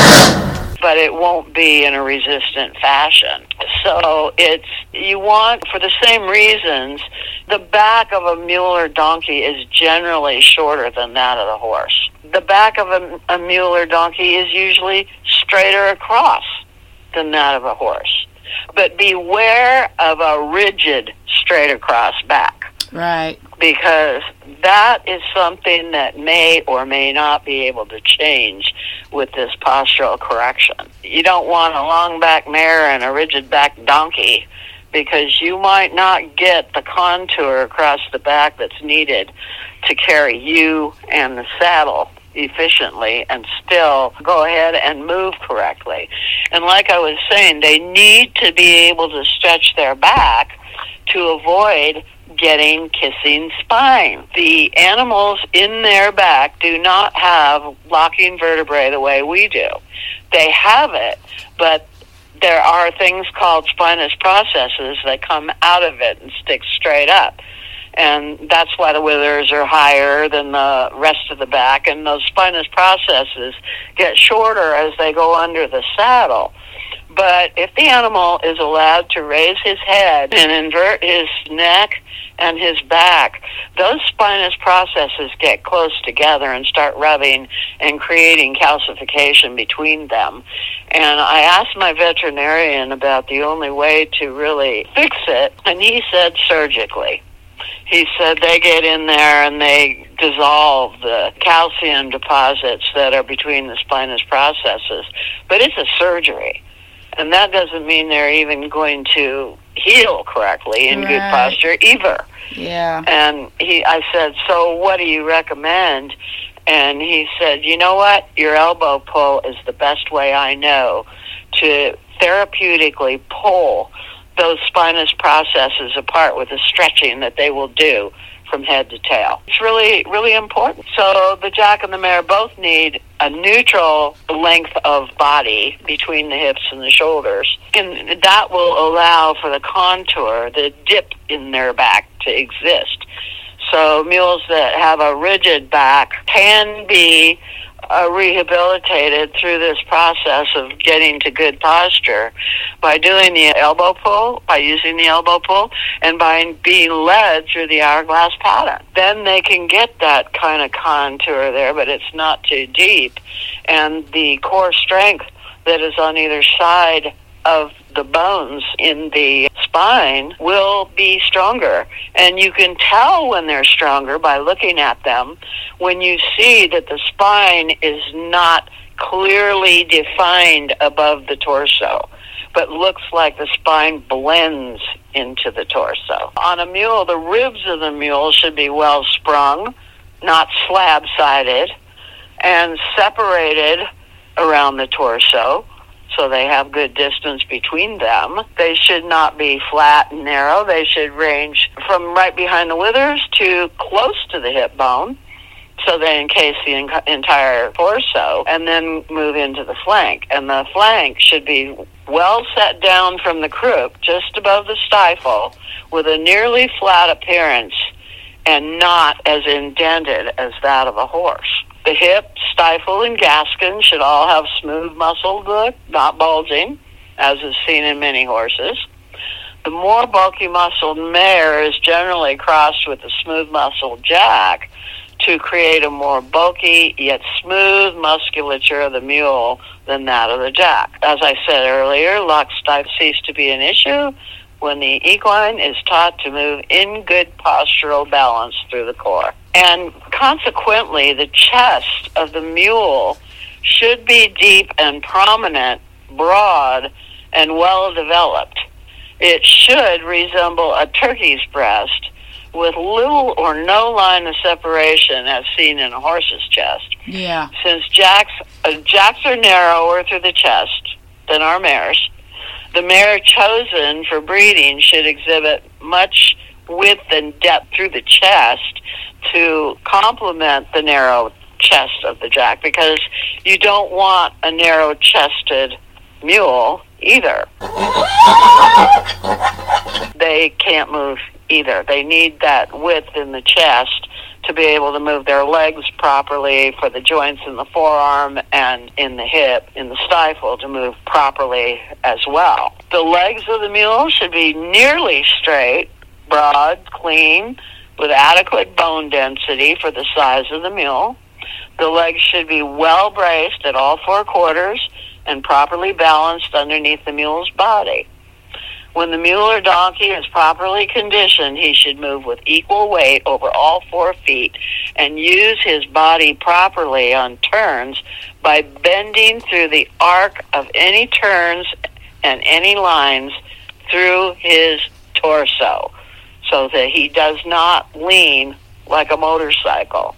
S3: but it won't be in a resistant fashion. So you want, for the same reasons, the back of a mule or donkey is generally shorter than that of the horse. The back of a mule or donkey is usually straighter across than that of a horse. But beware of a rigid straight across back.
S2: Right.
S3: Because that is something that may or may not be able to change with this postural correction. You don't want a long back mare and a rigid back donkey because you might not get the contour across the back that's needed to carry you and the saddle efficiently and still go ahead and move correctly. And like I was saying, they need to be able to stretch their back to avoid getting kissing spine. The animals in their back do not have locking vertebrae the way we do. They have it, but there are things called spinous processes that come out of it and stick straight up. And that's why the withers are higher than the rest of the back, and those spinous processes get shorter as they go under the saddle. But if the animal is allowed to raise his head and invert his neck and his back, those spinous processes get close together and start rubbing and creating calcification between them. And I asked my veterinarian about the only way to really fix it, and he said surgically. He said they get in there and they dissolve the calcium deposits that are between the spinous processes. But it's a surgery. And that doesn't mean they're even going to heal correctly in good posture either.
S2: Yeah.
S3: And I said, so what do you recommend? And he said, you know what? Your elbow pull is the best way I know to therapeutically pull those spinous processes apart with the stretching that they will do from head to tail. It's really, really important. So the jack and the mare both need a neutral length of body between the hips and the shoulders. And that will allow for the contour, the dip in their back to exist. So mules that have a rigid back can be rehabilitated through this process of getting to good posture by doing the elbow pull, by using the elbow pull, and by being led through the hourglass pattern. Then they can get that kind of contour there, but it's not too deep. And the core strength that is on either side of the bones in the spine will be stronger. And you can tell when they're stronger by looking at them. When you see that the spine is not clearly defined above the torso, but looks like the spine blends into the torso. On a mule, the ribs of the mule should be well sprung, not slab-sided, and separated around the torso, so they have good distance between them. They should not be flat and narrow. They should range from right behind the withers to close to the hip bone, so they encase the entire torso, and then move into the flank. And the flank should be well set down from the croup, just above the stifle, with a nearly flat appearance and not as indented as that of a horse. The hip, stifle, and gaskin should all have smooth muscled look, not bulging, as is seen in many horses. The more bulky muscled mare is generally crossed with the smooth muscled jack to create a more bulky yet smooth musculature of the mule than that of the jack. As I said earlier, lock-step cease to be an issue when the equine is taught to move in good postural balance through the core. And consequently, the chest of the mule should be deep and prominent, broad, and well-developed. It should resemble a turkey's breast with little or no line of separation as seen in a horse's chest.
S2: Yeah.
S3: Since jacks are narrower through the chest than our mares, the mare chosen for breeding should exhibit much width and depth through the chest to complement the narrow chest of the jack, because you don't want a narrow-chested mule either. They can't move either. They need that width in the chest to be able to move their legs properly, for the joints in the forearm and in the hip, in the stifle, to move properly as well. The legs of the mule should be nearly straight, broad, clean, with adequate bone density for the size of the mule. The legs should be well braced at all four quarters and properly balanced underneath the mule's body. When the mule or donkey is properly conditioned, he should move with equal weight over all 4 feet and use his body properly on turns by bending through the arc of any turns and any lines through his torso, so that he does not lean like a motorcycle.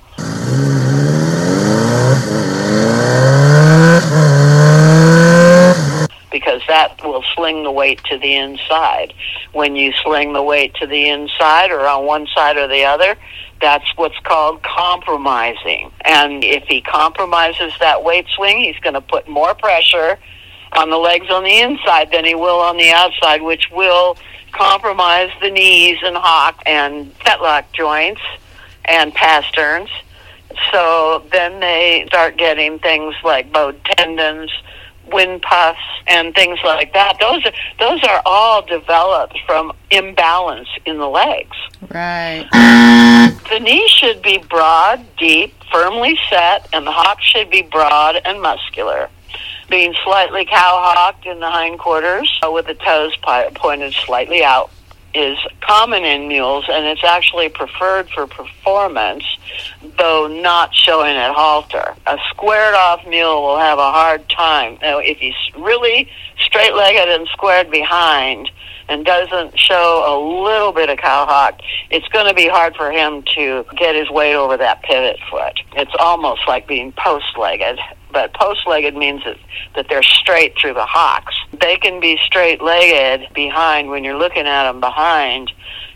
S3: Because that will sling the weight to the inside. When you sling the weight to the inside or on one side or the other, that's what's called compromising. And if he compromises that weight swing, he's going to put more pressure on the legs on the inside than he will on the outside, which will compromise the knees and hock and fetlock joints and pasterns. So then they start getting things like bowed tendons, wind puffs, and things like that. Those are all developed from imbalance in the legs.
S2: Right.
S3: The knee should be broad, deep, firmly set, and the hock should be broad and muscular. Being slightly cow-hocked in the hindquarters with the toes pointed slightly out is common in mules, and it's actually preferred for performance, though not showing at halter. A squared-off mule will have a hard time. Now, if he's really straight-legged and squared behind and doesn't show a little bit of cow-hock, it's going to be hard for him to get his weight over that pivot foot. It's almost like being post-legged, but post-legged means that they're straight through the hocks. They can be straight-legged behind when you're looking at them behind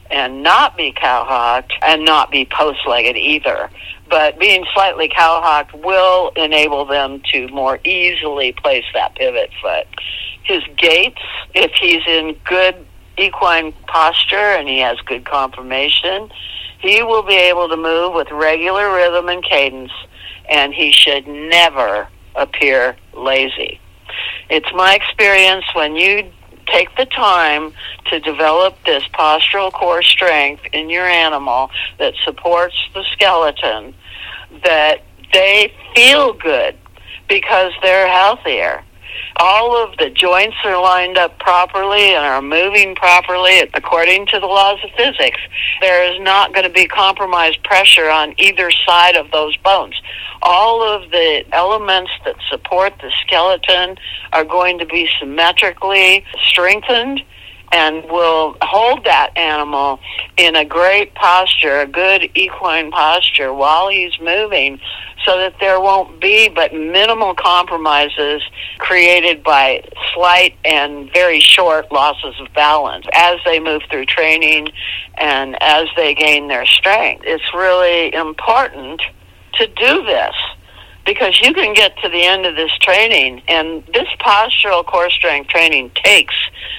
S3: and not be cowhocked and not be post-legged either. But being slightly cowhocked will enable them to more easily place that pivot foot. His gaits, if he's in good equine posture and he has good conformation, he will be able to move with regular rhythm and cadence, and he should never appear lazy. It's my experience when you take the time to develop this postural core strength in your animal that supports the skeleton, that they feel good because they're healthier. All of the joints are lined up properly and are moving properly according to the laws of physics. There is not going to be compromised pressure on either side of those bones. All of the elements that support the skeleton are going to be symmetrically strengthened and will hold that animal in a great posture, a good equine posture while he's moving, so that there won't be but minimal compromises created by slight and very short losses of balance as they move through training and as they gain their strength. It's really important to do this, because you can get to the end of this training, and this postural core strength training takes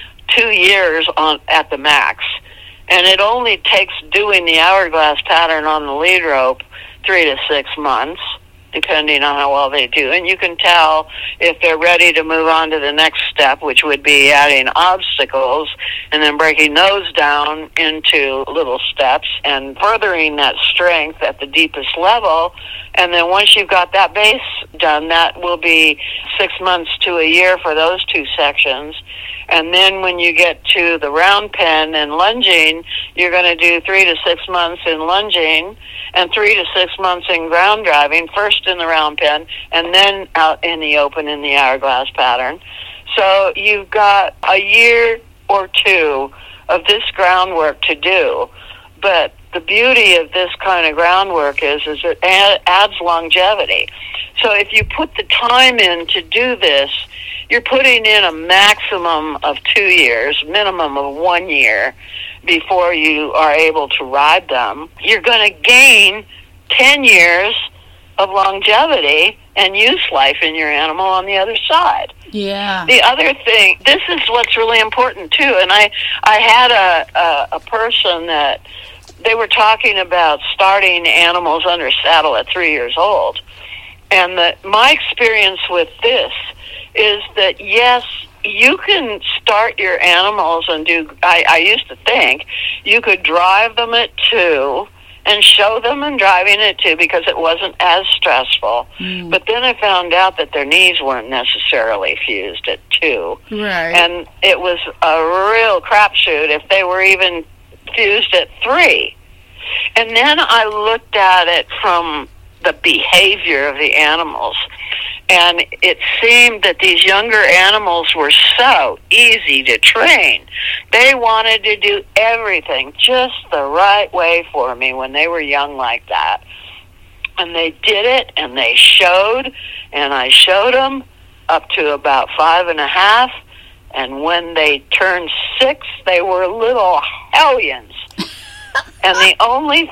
S3: 2 years at the max, and it only takes doing the hourglass pattern on the lead rope 3 to 6 months, depending on how well they do. And you can tell if they're ready to move on to the next step, which would be adding obstacles and then breaking those down into little steps and furthering that strength at the deepest level. And then once you've got that base done, that will be 6 months to a year for those 2 sections. And then when you get to the round pen and lunging, you're going to do 3 to 6 months in lunging and 3 to 6 months in ground driving, first in the round pen and then out in the open in the hourglass pattern. So you've got a year or 2 of this groundwork to do. But the beauty of this kind of groundwork is it adds longevity. So if you put the time in to do this, you're putting in a maximum of 2 years, minimum of 1 year before you are able to ride them. You're going to gain 10 years of longevity and use life in your animal on the other side.
S2: Yeah.
S3: The other thing, this is what's really important too, and I had a person that they were talking about starting animals under saddle at 3 years old. And my experience with this is that, yes, you can start your animals and do, I used to think, you could drive them at 2 and show them and driving at 2 because it wasn't as stressful. Mm. But then I found out that their knees weren't necessarily fused at 2.
S2: Right.
S3: And it was a real crapshoot if they were even fused at 3. And then I looked at it from the behavior of the animals. And it seemed that these younger animals were so easy to train. They wanted to do everything just the right way for me when they were young like that. And they did it, and they showed, and I showed them up to about 5.5. And when they turned 6, they were little hellions. And the only...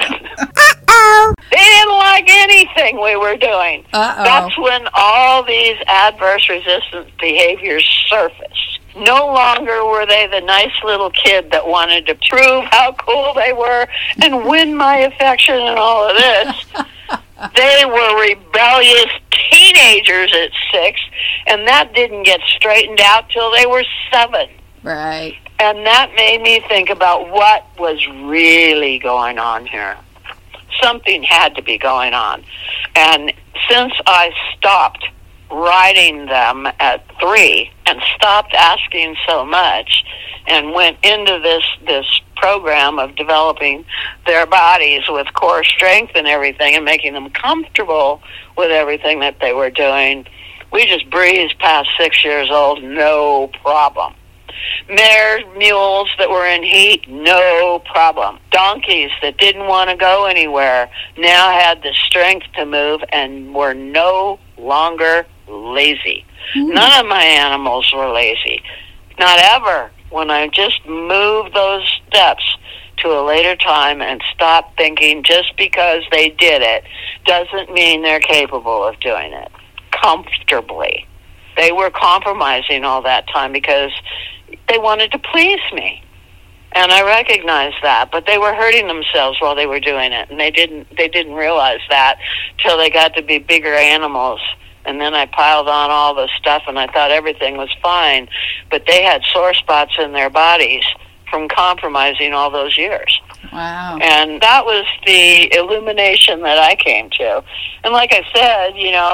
S3: They didn't like anything we were doing.
S2: Uh-oh.
S3: That's when all these adverse resistance behaviors surfaced. No longer were they the nice little kid that wanted to prove how cool they were and win my affection and all of this. They were rebellious teenagers at 6, and that didn't get straightened out till they were 7.
S2: Right.
S3: And that made me think about what was really going on here. Something had to be going on. And since I stopped riding them at 3 and stopped asking so much and went into this program of developing their bodies with core strength and everything and making them comfortable with everything that they were doing, we just breezed past 6 years old, no problem. Mares, mules that were in heat, no problem. Donkeys that didn't want to go anywhere now had the strength to move and were no longer lazy. None of my animals were lazy. Not ever. when I just move those steps to a later time and stop thinking just because they did it doesn't mean they're capable of doing it comfortably. They were compromising all that time because they wanted to please me. And I recognized that, but they were hurting themselves while they were doing it, and they didn't realize that till they got to be bigger animals. And then I piled on all the stuff, and I thought everything was fine, but they had sore spots in their bodies from compromising all those years.
S2: Wow.
S3: And that was the illumination that I came to. And like I said,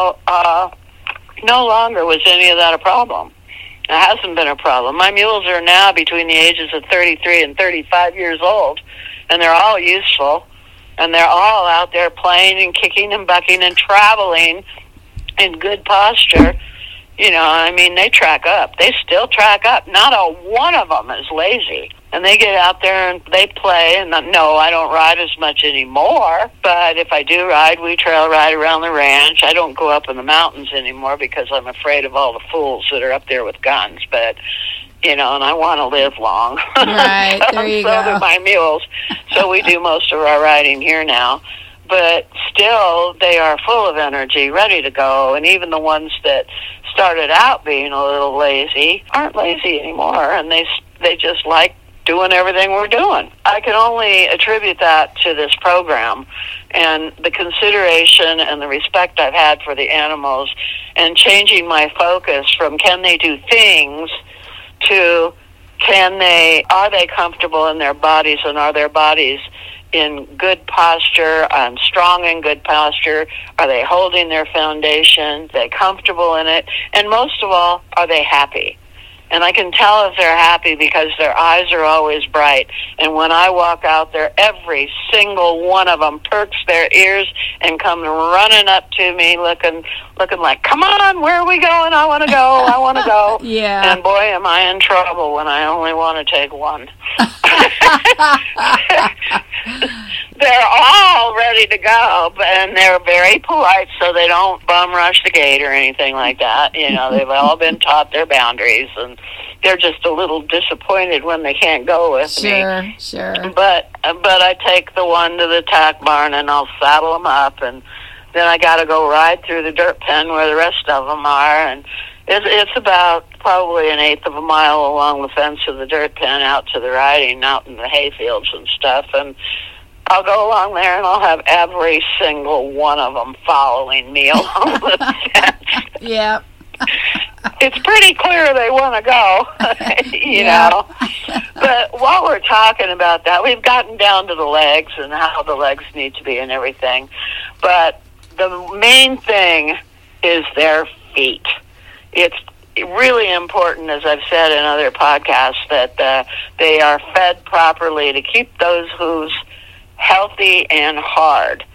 S3: no longer was any of that a problem. It hasn't been a problem. My mules are now between the ages of 33 and 35 years old, and they're all useful, and they're all out there playing and kicking and bucking and traveling in good posture. They track up. They still track up. Not a one of them is lazy. And they get out there and they play. And no, I don't ride as much anymore. But if I do ride, we trail ride around the ranch. I don't go up in the mountains anymore because I'm afraid of all the fools that are up there with guns. But, and I want to live long.
S2: Right, there you go.
S3: So do my mules. So we do most of our riding here now. But still, they are full of energy, ready to go. And even the ones that started out being a little lazy aren't lazy anymore. And they just like doing everything we're doing. I can only attribute that to this program and the consideration and the respect I've had for the animals, and changing my focus from can they do things to are they comfortable in their bodies, and are their bodies in good posture, strong in good posture? Are they holding their foundation? Are they comfortable in it? And most of all, are they happy? And I can tell if they're happy because their eyes are always bright. And when I walk out there, every single one of them perks their ears and come running up to me looking like, come on, where are we going? I want to go. I want to go.
S2: Yeah.
S3: And boy, am I in trouble when I only want to take one. They're all ready to go, and they're very polite, so they don't bum rush the gate or anything like that. They've all been taught their boundaries, and they're just a little disappointed when they can't go with me.
S2: Sure.
S3: But I take the one to the tack barn, and I'll saddle them up, and then I got to go ride through the dirt pen where the rest of them are, and it's about probably an eighth of a mile along the fence of the dirt pen out to the riding, out in the hay fields and stuff, and I'll go along there and I'll have every single one of them following me along the fence.
S2: Yeah.
S3: It's pretty clear they want to go, you know. But while we're talking about that, we've gotten down to the legs and how the legs need to be and everything. But the main thing is their feet. It's really important, as I've said in other podcasts, that they are fed properly to keep those hooves healthy and hard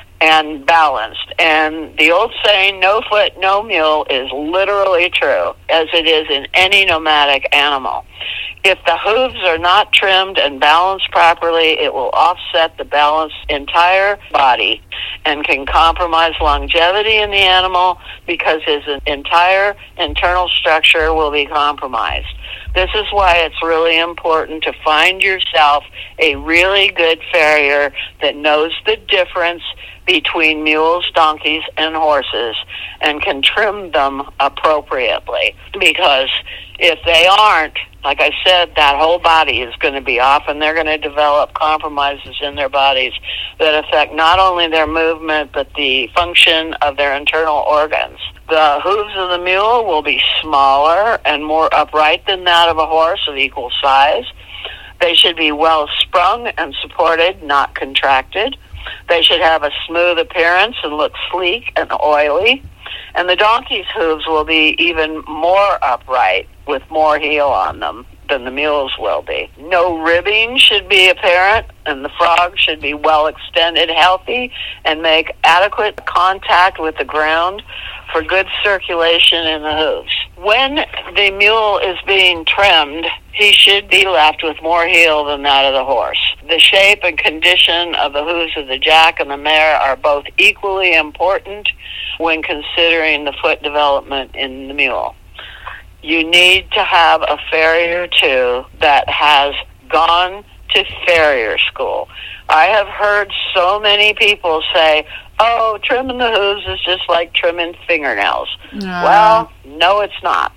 S3: and balanced. And the old saying, no foot, no mule, is literally true, as it is in any nomadic animal. If the hooves are not trimmed and balanced properly, it will offset the balanced entire body and can compromise longevity in the animal because his entire internal structure will be compromised. This is why it's really important to find yourself a really good farrier that knows the difference between mules, donkeys, and horses and can trim them appropriately. Because if they aren't, like I said, that whole body is going to be off, and they're going to develop compromises in their bodies that affect not only their movement but the function of their internal organs. The hooves of the mule will be smaller and more upright than that of a horse of equal size. They should be well sprung and supported, not contracted. They should have a smooth appearance and look sleek and oily. And the donkey's hooves will be even more upright with more heel on them than the mule's will be. No ribbing should be apparent, and the frog should be well extended, healthy, and make adequate contact with the ground for good circulation in the hooves. When the mule is being trimmed, he should be left with more heel than that of the horse. The shape and condition of the hooves of the jack and the mare are both equally important when considering the foot development in the mule. you need to have a farrier, too, that has gone to farrier school. I have heard so many people say, oh, trimming the hooves is just like trimming fingernails. Well, no, it's not.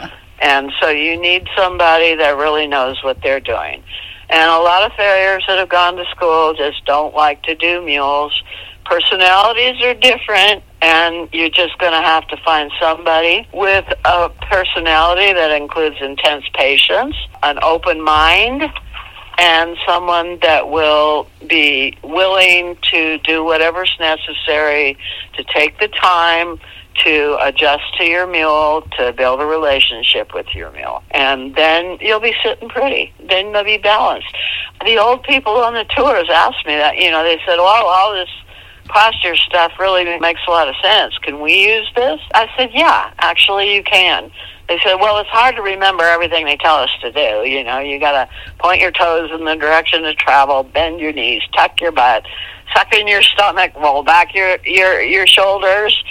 S3: And so you need somebody that really knows what they're doing. And a lot of farriers that have gone to school just don't like to do mules. Personalities are different, and you're just going to have to find somebody with a personality that includes intense patience, an open mind, and someone that will be willing to do whatever's necessary to take the time to adjust to your mule, to build a relationship with your mule. And then you'll be sitting pretty. Then they'll be balanced. The old people on the tours asked me that. You know, they said, well, all this posture stuff really makes a lot of sense. Can we use this? I said, yeah, actually you can. They said, well, it's hard to remember everything they tell us to do. You know, you got to point your toes in the direction of travel, bend your knees, tuck your butt, suck in your stomach, roll back your shoulders,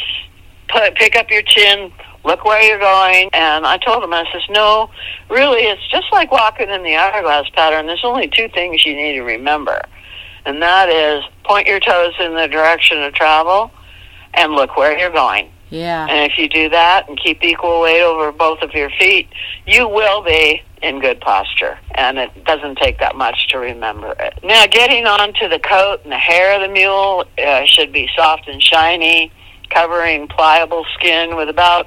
S3: pick up your chin, look where you're going. And I told them, I says, no, really, it's just like walking in the hourglass pattern. There's only two things you need to remember. And that is point your toes in the direction of travel and look where you're going.
S2: Yeah.
S3: And if you do that and keep equal weight over both of your feet, you will be in good posture. And it doesn't take that much to remember it. Now, getting on to the coat and the hair of the mule should be soft and shiny, covering pliable skin with about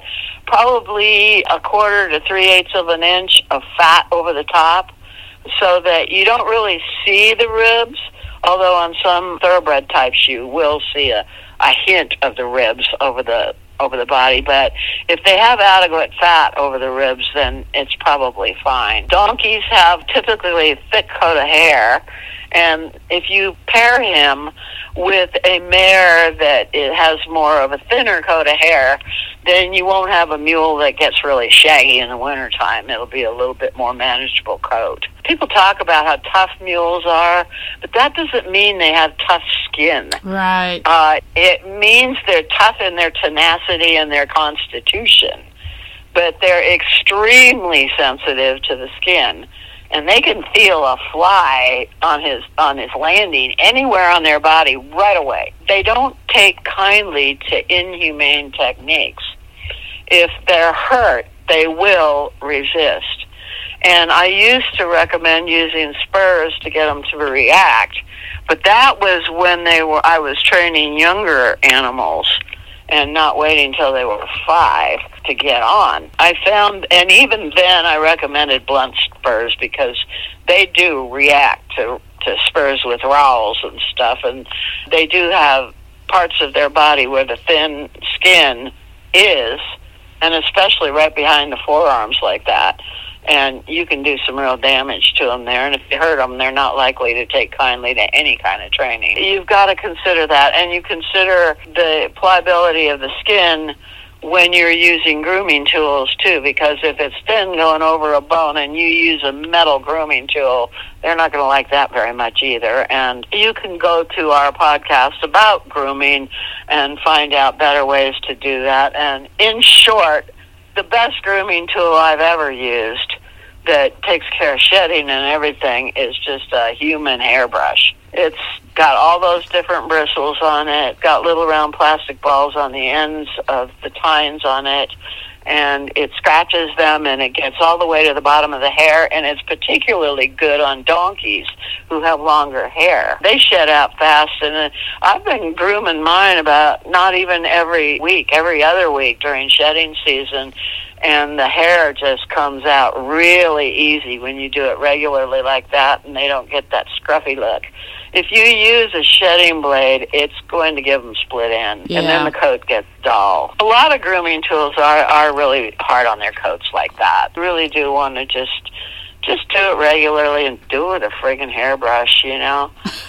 S3: probably 1/4 to 3/8 of an inch of fat over the top, so that you don't really see the ribs, although on some thoroughbred types you will see a hint of the ribs over the body. But if they have adequate fat over the ribs, then it's probably fine. Donkeys have typically a thick coat of hair, and if you pair him with a mare that it has more of a thinner coat of hair, then you won't have a mule that gets really shaggy in the wintertime. It'll be a little bit more manageable coat. People talk about how tough mules are, but that doesn't mean they have tough skin.
S2: Right.
S3: It means they're tough in their tenacity and their constitution, but they're extremely sensitive to the skin. And they can feel a fly on his landing anywhere on their body right away. They don't take kindly to inhumane techniques. If they're hurt, they will resist. And I used to recommend using spurs to get them to react, but that was when I was training younger animals and not waiting until they were 5 to get on. I found, and even then I recommended blunt spurs because they do react to spurs with rowels and stuff, and they do have parts of their body where the thin skin is, and especially right behind the forearms like that. And you can do some real damage to them there. And if you hurt them, they're not likely to take kindly to any kind of training. You've got to consider that. And you consider the pliability of the skin when you're using grooming tools, too. Because if it's thin going over a bone and you use a metal grooming tool, they're not going to like that very much either. And you can go to our podcast about grooming and find out better ways to do that. And in short, the best grooming tool I've ever used that takes care of shedding and everything is just a human hairbrush. It's got all those different bristles on it, got little round plastic balls on the ends of the tines on it, and it scratches them and it gets all the way to the bottom of the hair, and it's particularly good on donkeys who have longer hair. They shed out fast, and I've been grooming mine about not even every week, every other week during shedding season, and the hair just comes out really easy when you do it regularly like that, and they don't get that scruffy look. If you use a shedding blade, it's going to give them split end, and then the coat gets dull. A lot of grooming tools are really hard on their coats like that. You really do want to just do it regularly and do it with a friggin' hairbrush, you know.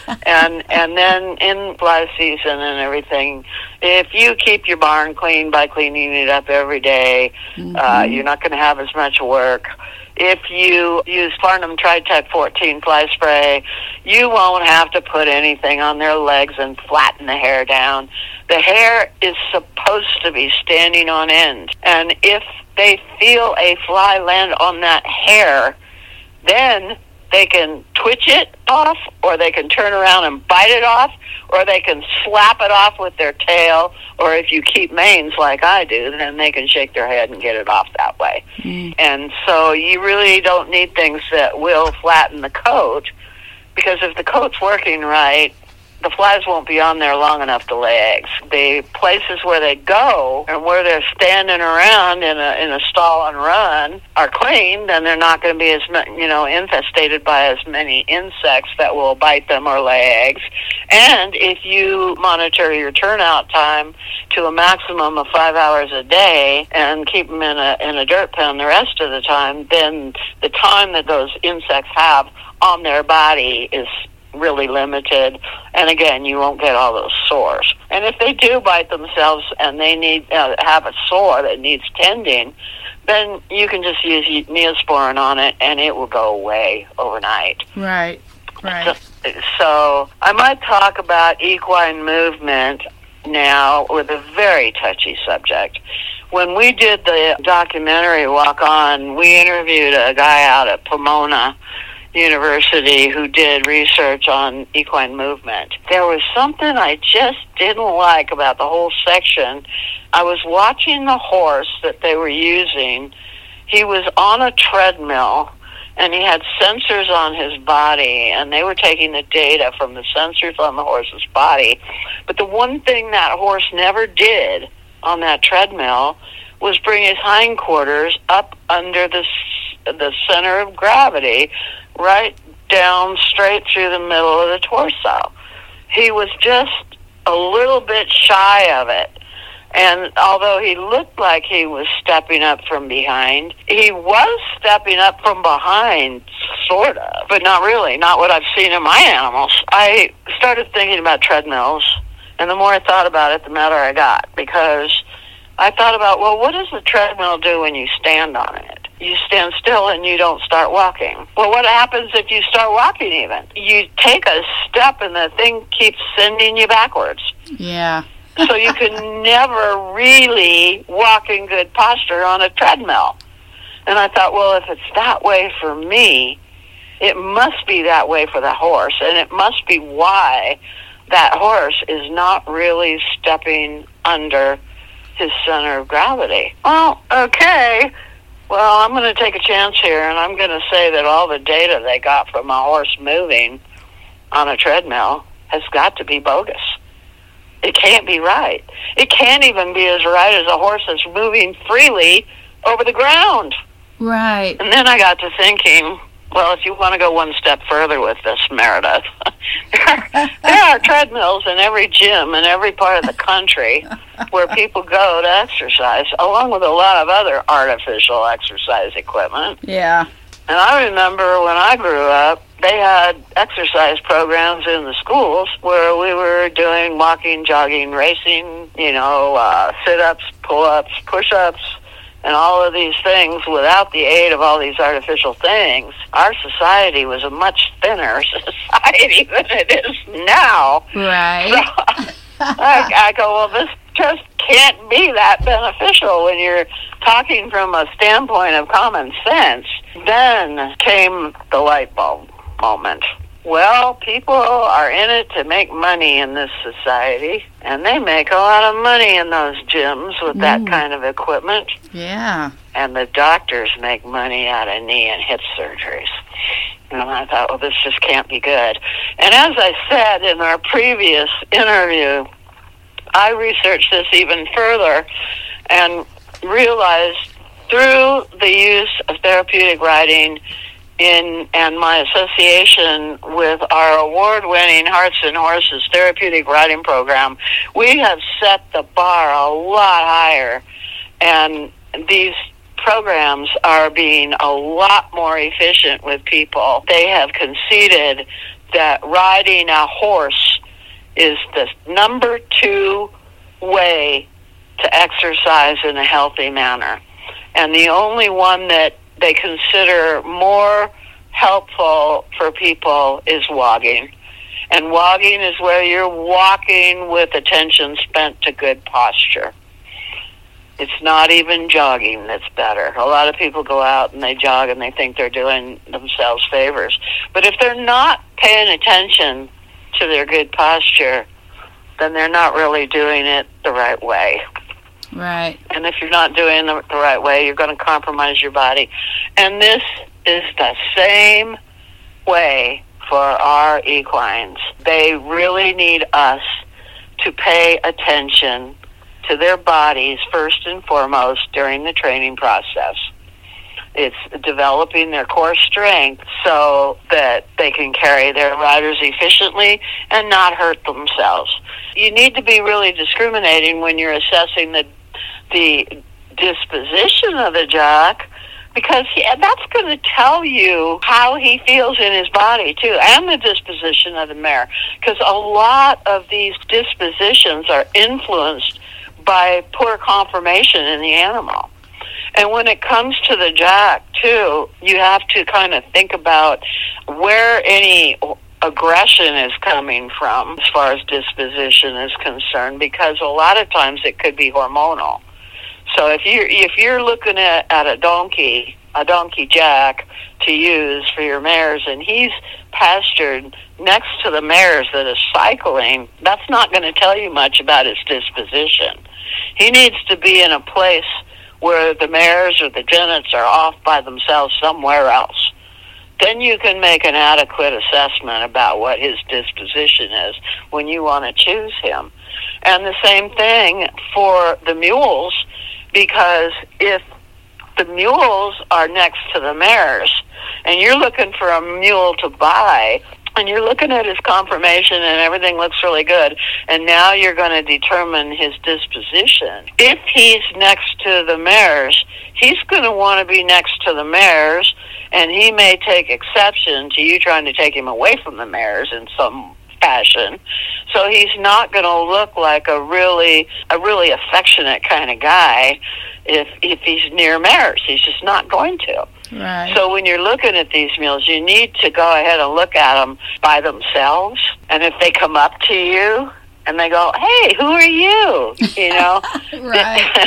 S3: and then in fly season and everything, if you keep your barn clean by cleaning it up every day, you're not going to have as much work. if you use Farnham Tri-Type 14 fly spray, you won't have to put anything on their legs and flatten the hair down. The hair is supposed to be standing on end. And if they feel a fly land on that hair, then they can twitch it off, or they can turn around and bite it off, or they can slap it off with their tail, or if you keep manes like I do, then they can shake their head and get it off that way. And so you really don't need things that will flatten the coat, because if the coat's working right, the flies won't be on there long enough to lay eggs. The places where they go and where they're standing around in a stall and run are clean, then they're not going to be as infested by as many insects that will bite them or lay eggs. And if you monitor your turnout time to a maximum of 5 hours a day and keep them in a dirt pen the rest of the time, then the time that those insects have on their body is really limited, and again, you won't get all those sores. And if they do bite themselves and they need have a sore that needs tending, then you can just use Neosporin on it, and it will go away overnight.
S2: Right.
S3: So I might talk about equine movement now with a very touchy subject. When we did the documentary Walk On, we interviewed a guy out at Pomona University who did research on equine movement. There was something I just didn't like about the whole section. I was watching the horse that they were using. He was on a treadmill, and he had sensors on his body, and they were taking the data from the sensors on the horse's body. But the one thing that horse never did on that treadmill was bring his hindquarters up under the center of gravity, right down straight through the middle of the torso. He was just a little bit shy of it. And although he looked like he was stepping up from behind, he was stepping up from behind, sort of, but not really, not what I've seen in my animals. I started thinking about treadmills, and the more I thought about it, the madder I got, because I thought about, well, what does the treadmill do when you stand on it? You stand still and you don't start walking. Well, what happens if you start walking even? You take a step and the thing keeps sending you backwards.
S2: Yeah.
S3: So you can never really walk in good posture on a treadmill. And I thought, well, if it's that way for me, it must be that way for the horse. And it must be why that horse is not really stepping under his center of gravity. Well, okay. Well, I'm going to take a chance here, and I'm going to say that all the data they got from a horse moving on a treadmill has got to be bogus. It can't be right. It can't even be as right as a horse that's moving freely over the ground.
S2: Right.
S3: And then I got to thinking, well, if you want to go one step further with this, Meredith, there are treadmills in every gym in every part of the country where people go to exercise, along with a lot of other artificial exercise equipment.
S2: Yeah.
S3: And I remember when I grew up, they had exercise programs in the schools where we were doing walking, jogging, racing, sit-ups, pull-ups, push-ups, and all of these things without the aid of all these artificial things. Our society was a much thinner society than it is now.
S2: Right.
S3: So I go, well, this just can't be that beneficial when you're talking from a standpoint of common sense. Then came the light bulb moment. Well, people are in it to make money in this society, and they make a lot of money in those gyms with that kind of equipment.
S2: Yeah.
S3: And the doctors make money out of knee and hip surgeries. And I thought, well, this just can't be good. And as I said in our previous interview, I researched this even further and realized through the use of therapeutic riding and my association with our award-winning Hearts and Horses therapeutic riding program, we have set the bar a lot higher, and these programs are being a lot more efficient with people. They have conceded that riding a horse is the number 2 way to exercise in a healthy manner. And the only one that they consider more helpful for people is walking. And walking is where you're walking with attention spent to good posture. It's not even jogging that's better. A lot of people go out and they jog and they think they're doing themselves favors. But if they're not paying attention to their good posture, then they're not really doing it the right way.
S2: Right.
S3: And if you're not doing it the right way, you're going to compromise your body. And this is the same way for our equines. They really need us to pay attention to their bodies first and foremost during the training process. It's developing their core strength so that they can carry their riders efficiently and not hurt themselves. You need to be really discriminating when you're assessing the disposition of the jock, because that's going to tell you how he feels in his body, too, and the disposition of the mare. Because a lot of these dispositions are influenced by poor conformation in the animal. And when it comes to the jock, too, you have to kind of think about where any aggression is coming from as far as disposition is concerned, because a lot of times it could be hormonal. So if you're looking at a donkey jack to use for your mares, and he's pastured next to the mares that are cycling, that's not going to tell you much about his disposition. He needs to be in a place where the mares or the genets are off by themselves somewhere else. Then you can make an adequate assessment about what his disposition is when you want to choose him. And the same thing for the mules, because if the mules are next to the mares and you're looking for a mule to buy, and you're looking at his conformation and everything looks really good, and now you're going to determine his disposition. If he's next to the mares, he's going to want to be next to the mares, and he may take exception to you trying to take him away from the mares in some fashion. So he's not going to look like a really affectionate kind of guy if he's near mares. He's just not going to.
S2: Right.
S3: So when you're looking at these mules, you need to go ahead and look at them by themselves. And if they come up to you and they go, "Hey, who are you?" You know,
S2: Right.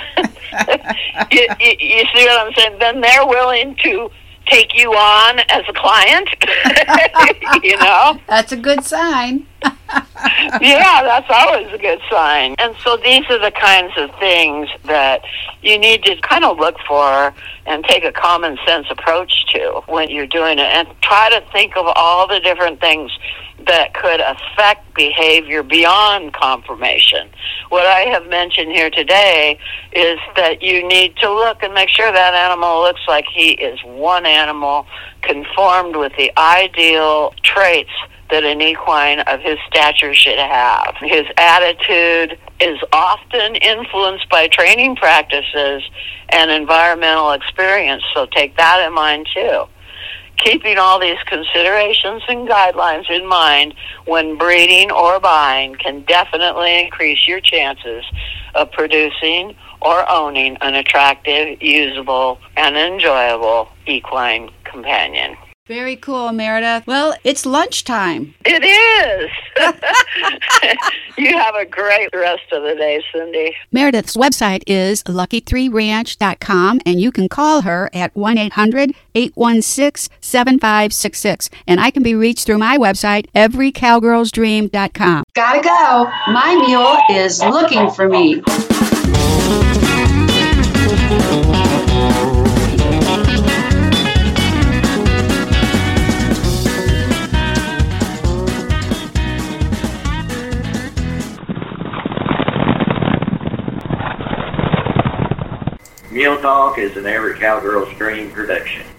S3: you see what I'm saying? Then they're willing to take you on as a client. You know,
S2: That's a good sign.
S3: yeah, that's always a good sign. And so these are the kinds of things that you need to kind of look for and take a common sense approach to when you're doing it, and try to think of all the different things that could affect behavior beyond conformation. What I have mentioned here today is that you need to look and make sure that animal looks like he is one animal conformed with the ideal traits that an equine of his stature should have. His attitude is often influenced by training practices and environmental experience, so take that in mind too. Keeping all these considerations and guidelines in mind when breeding or buying can definitely increase your chances of producing or owning an attractive, usable, and enjoyable equine companion.
S2: Very cool, Meredith. Well, it's lunchtime.
S3: It is. You have a great rest of the day, Cindy.
S2: Meredith's website is lucky3ranch.com, and you can call her at 1-800-816-7566. And I can be reached through my website, everycowgirlsdream.com.
S1: Gotta go. My mule is looking for me.
S5: Mule Talk is an Every Cowgirl's Dream production.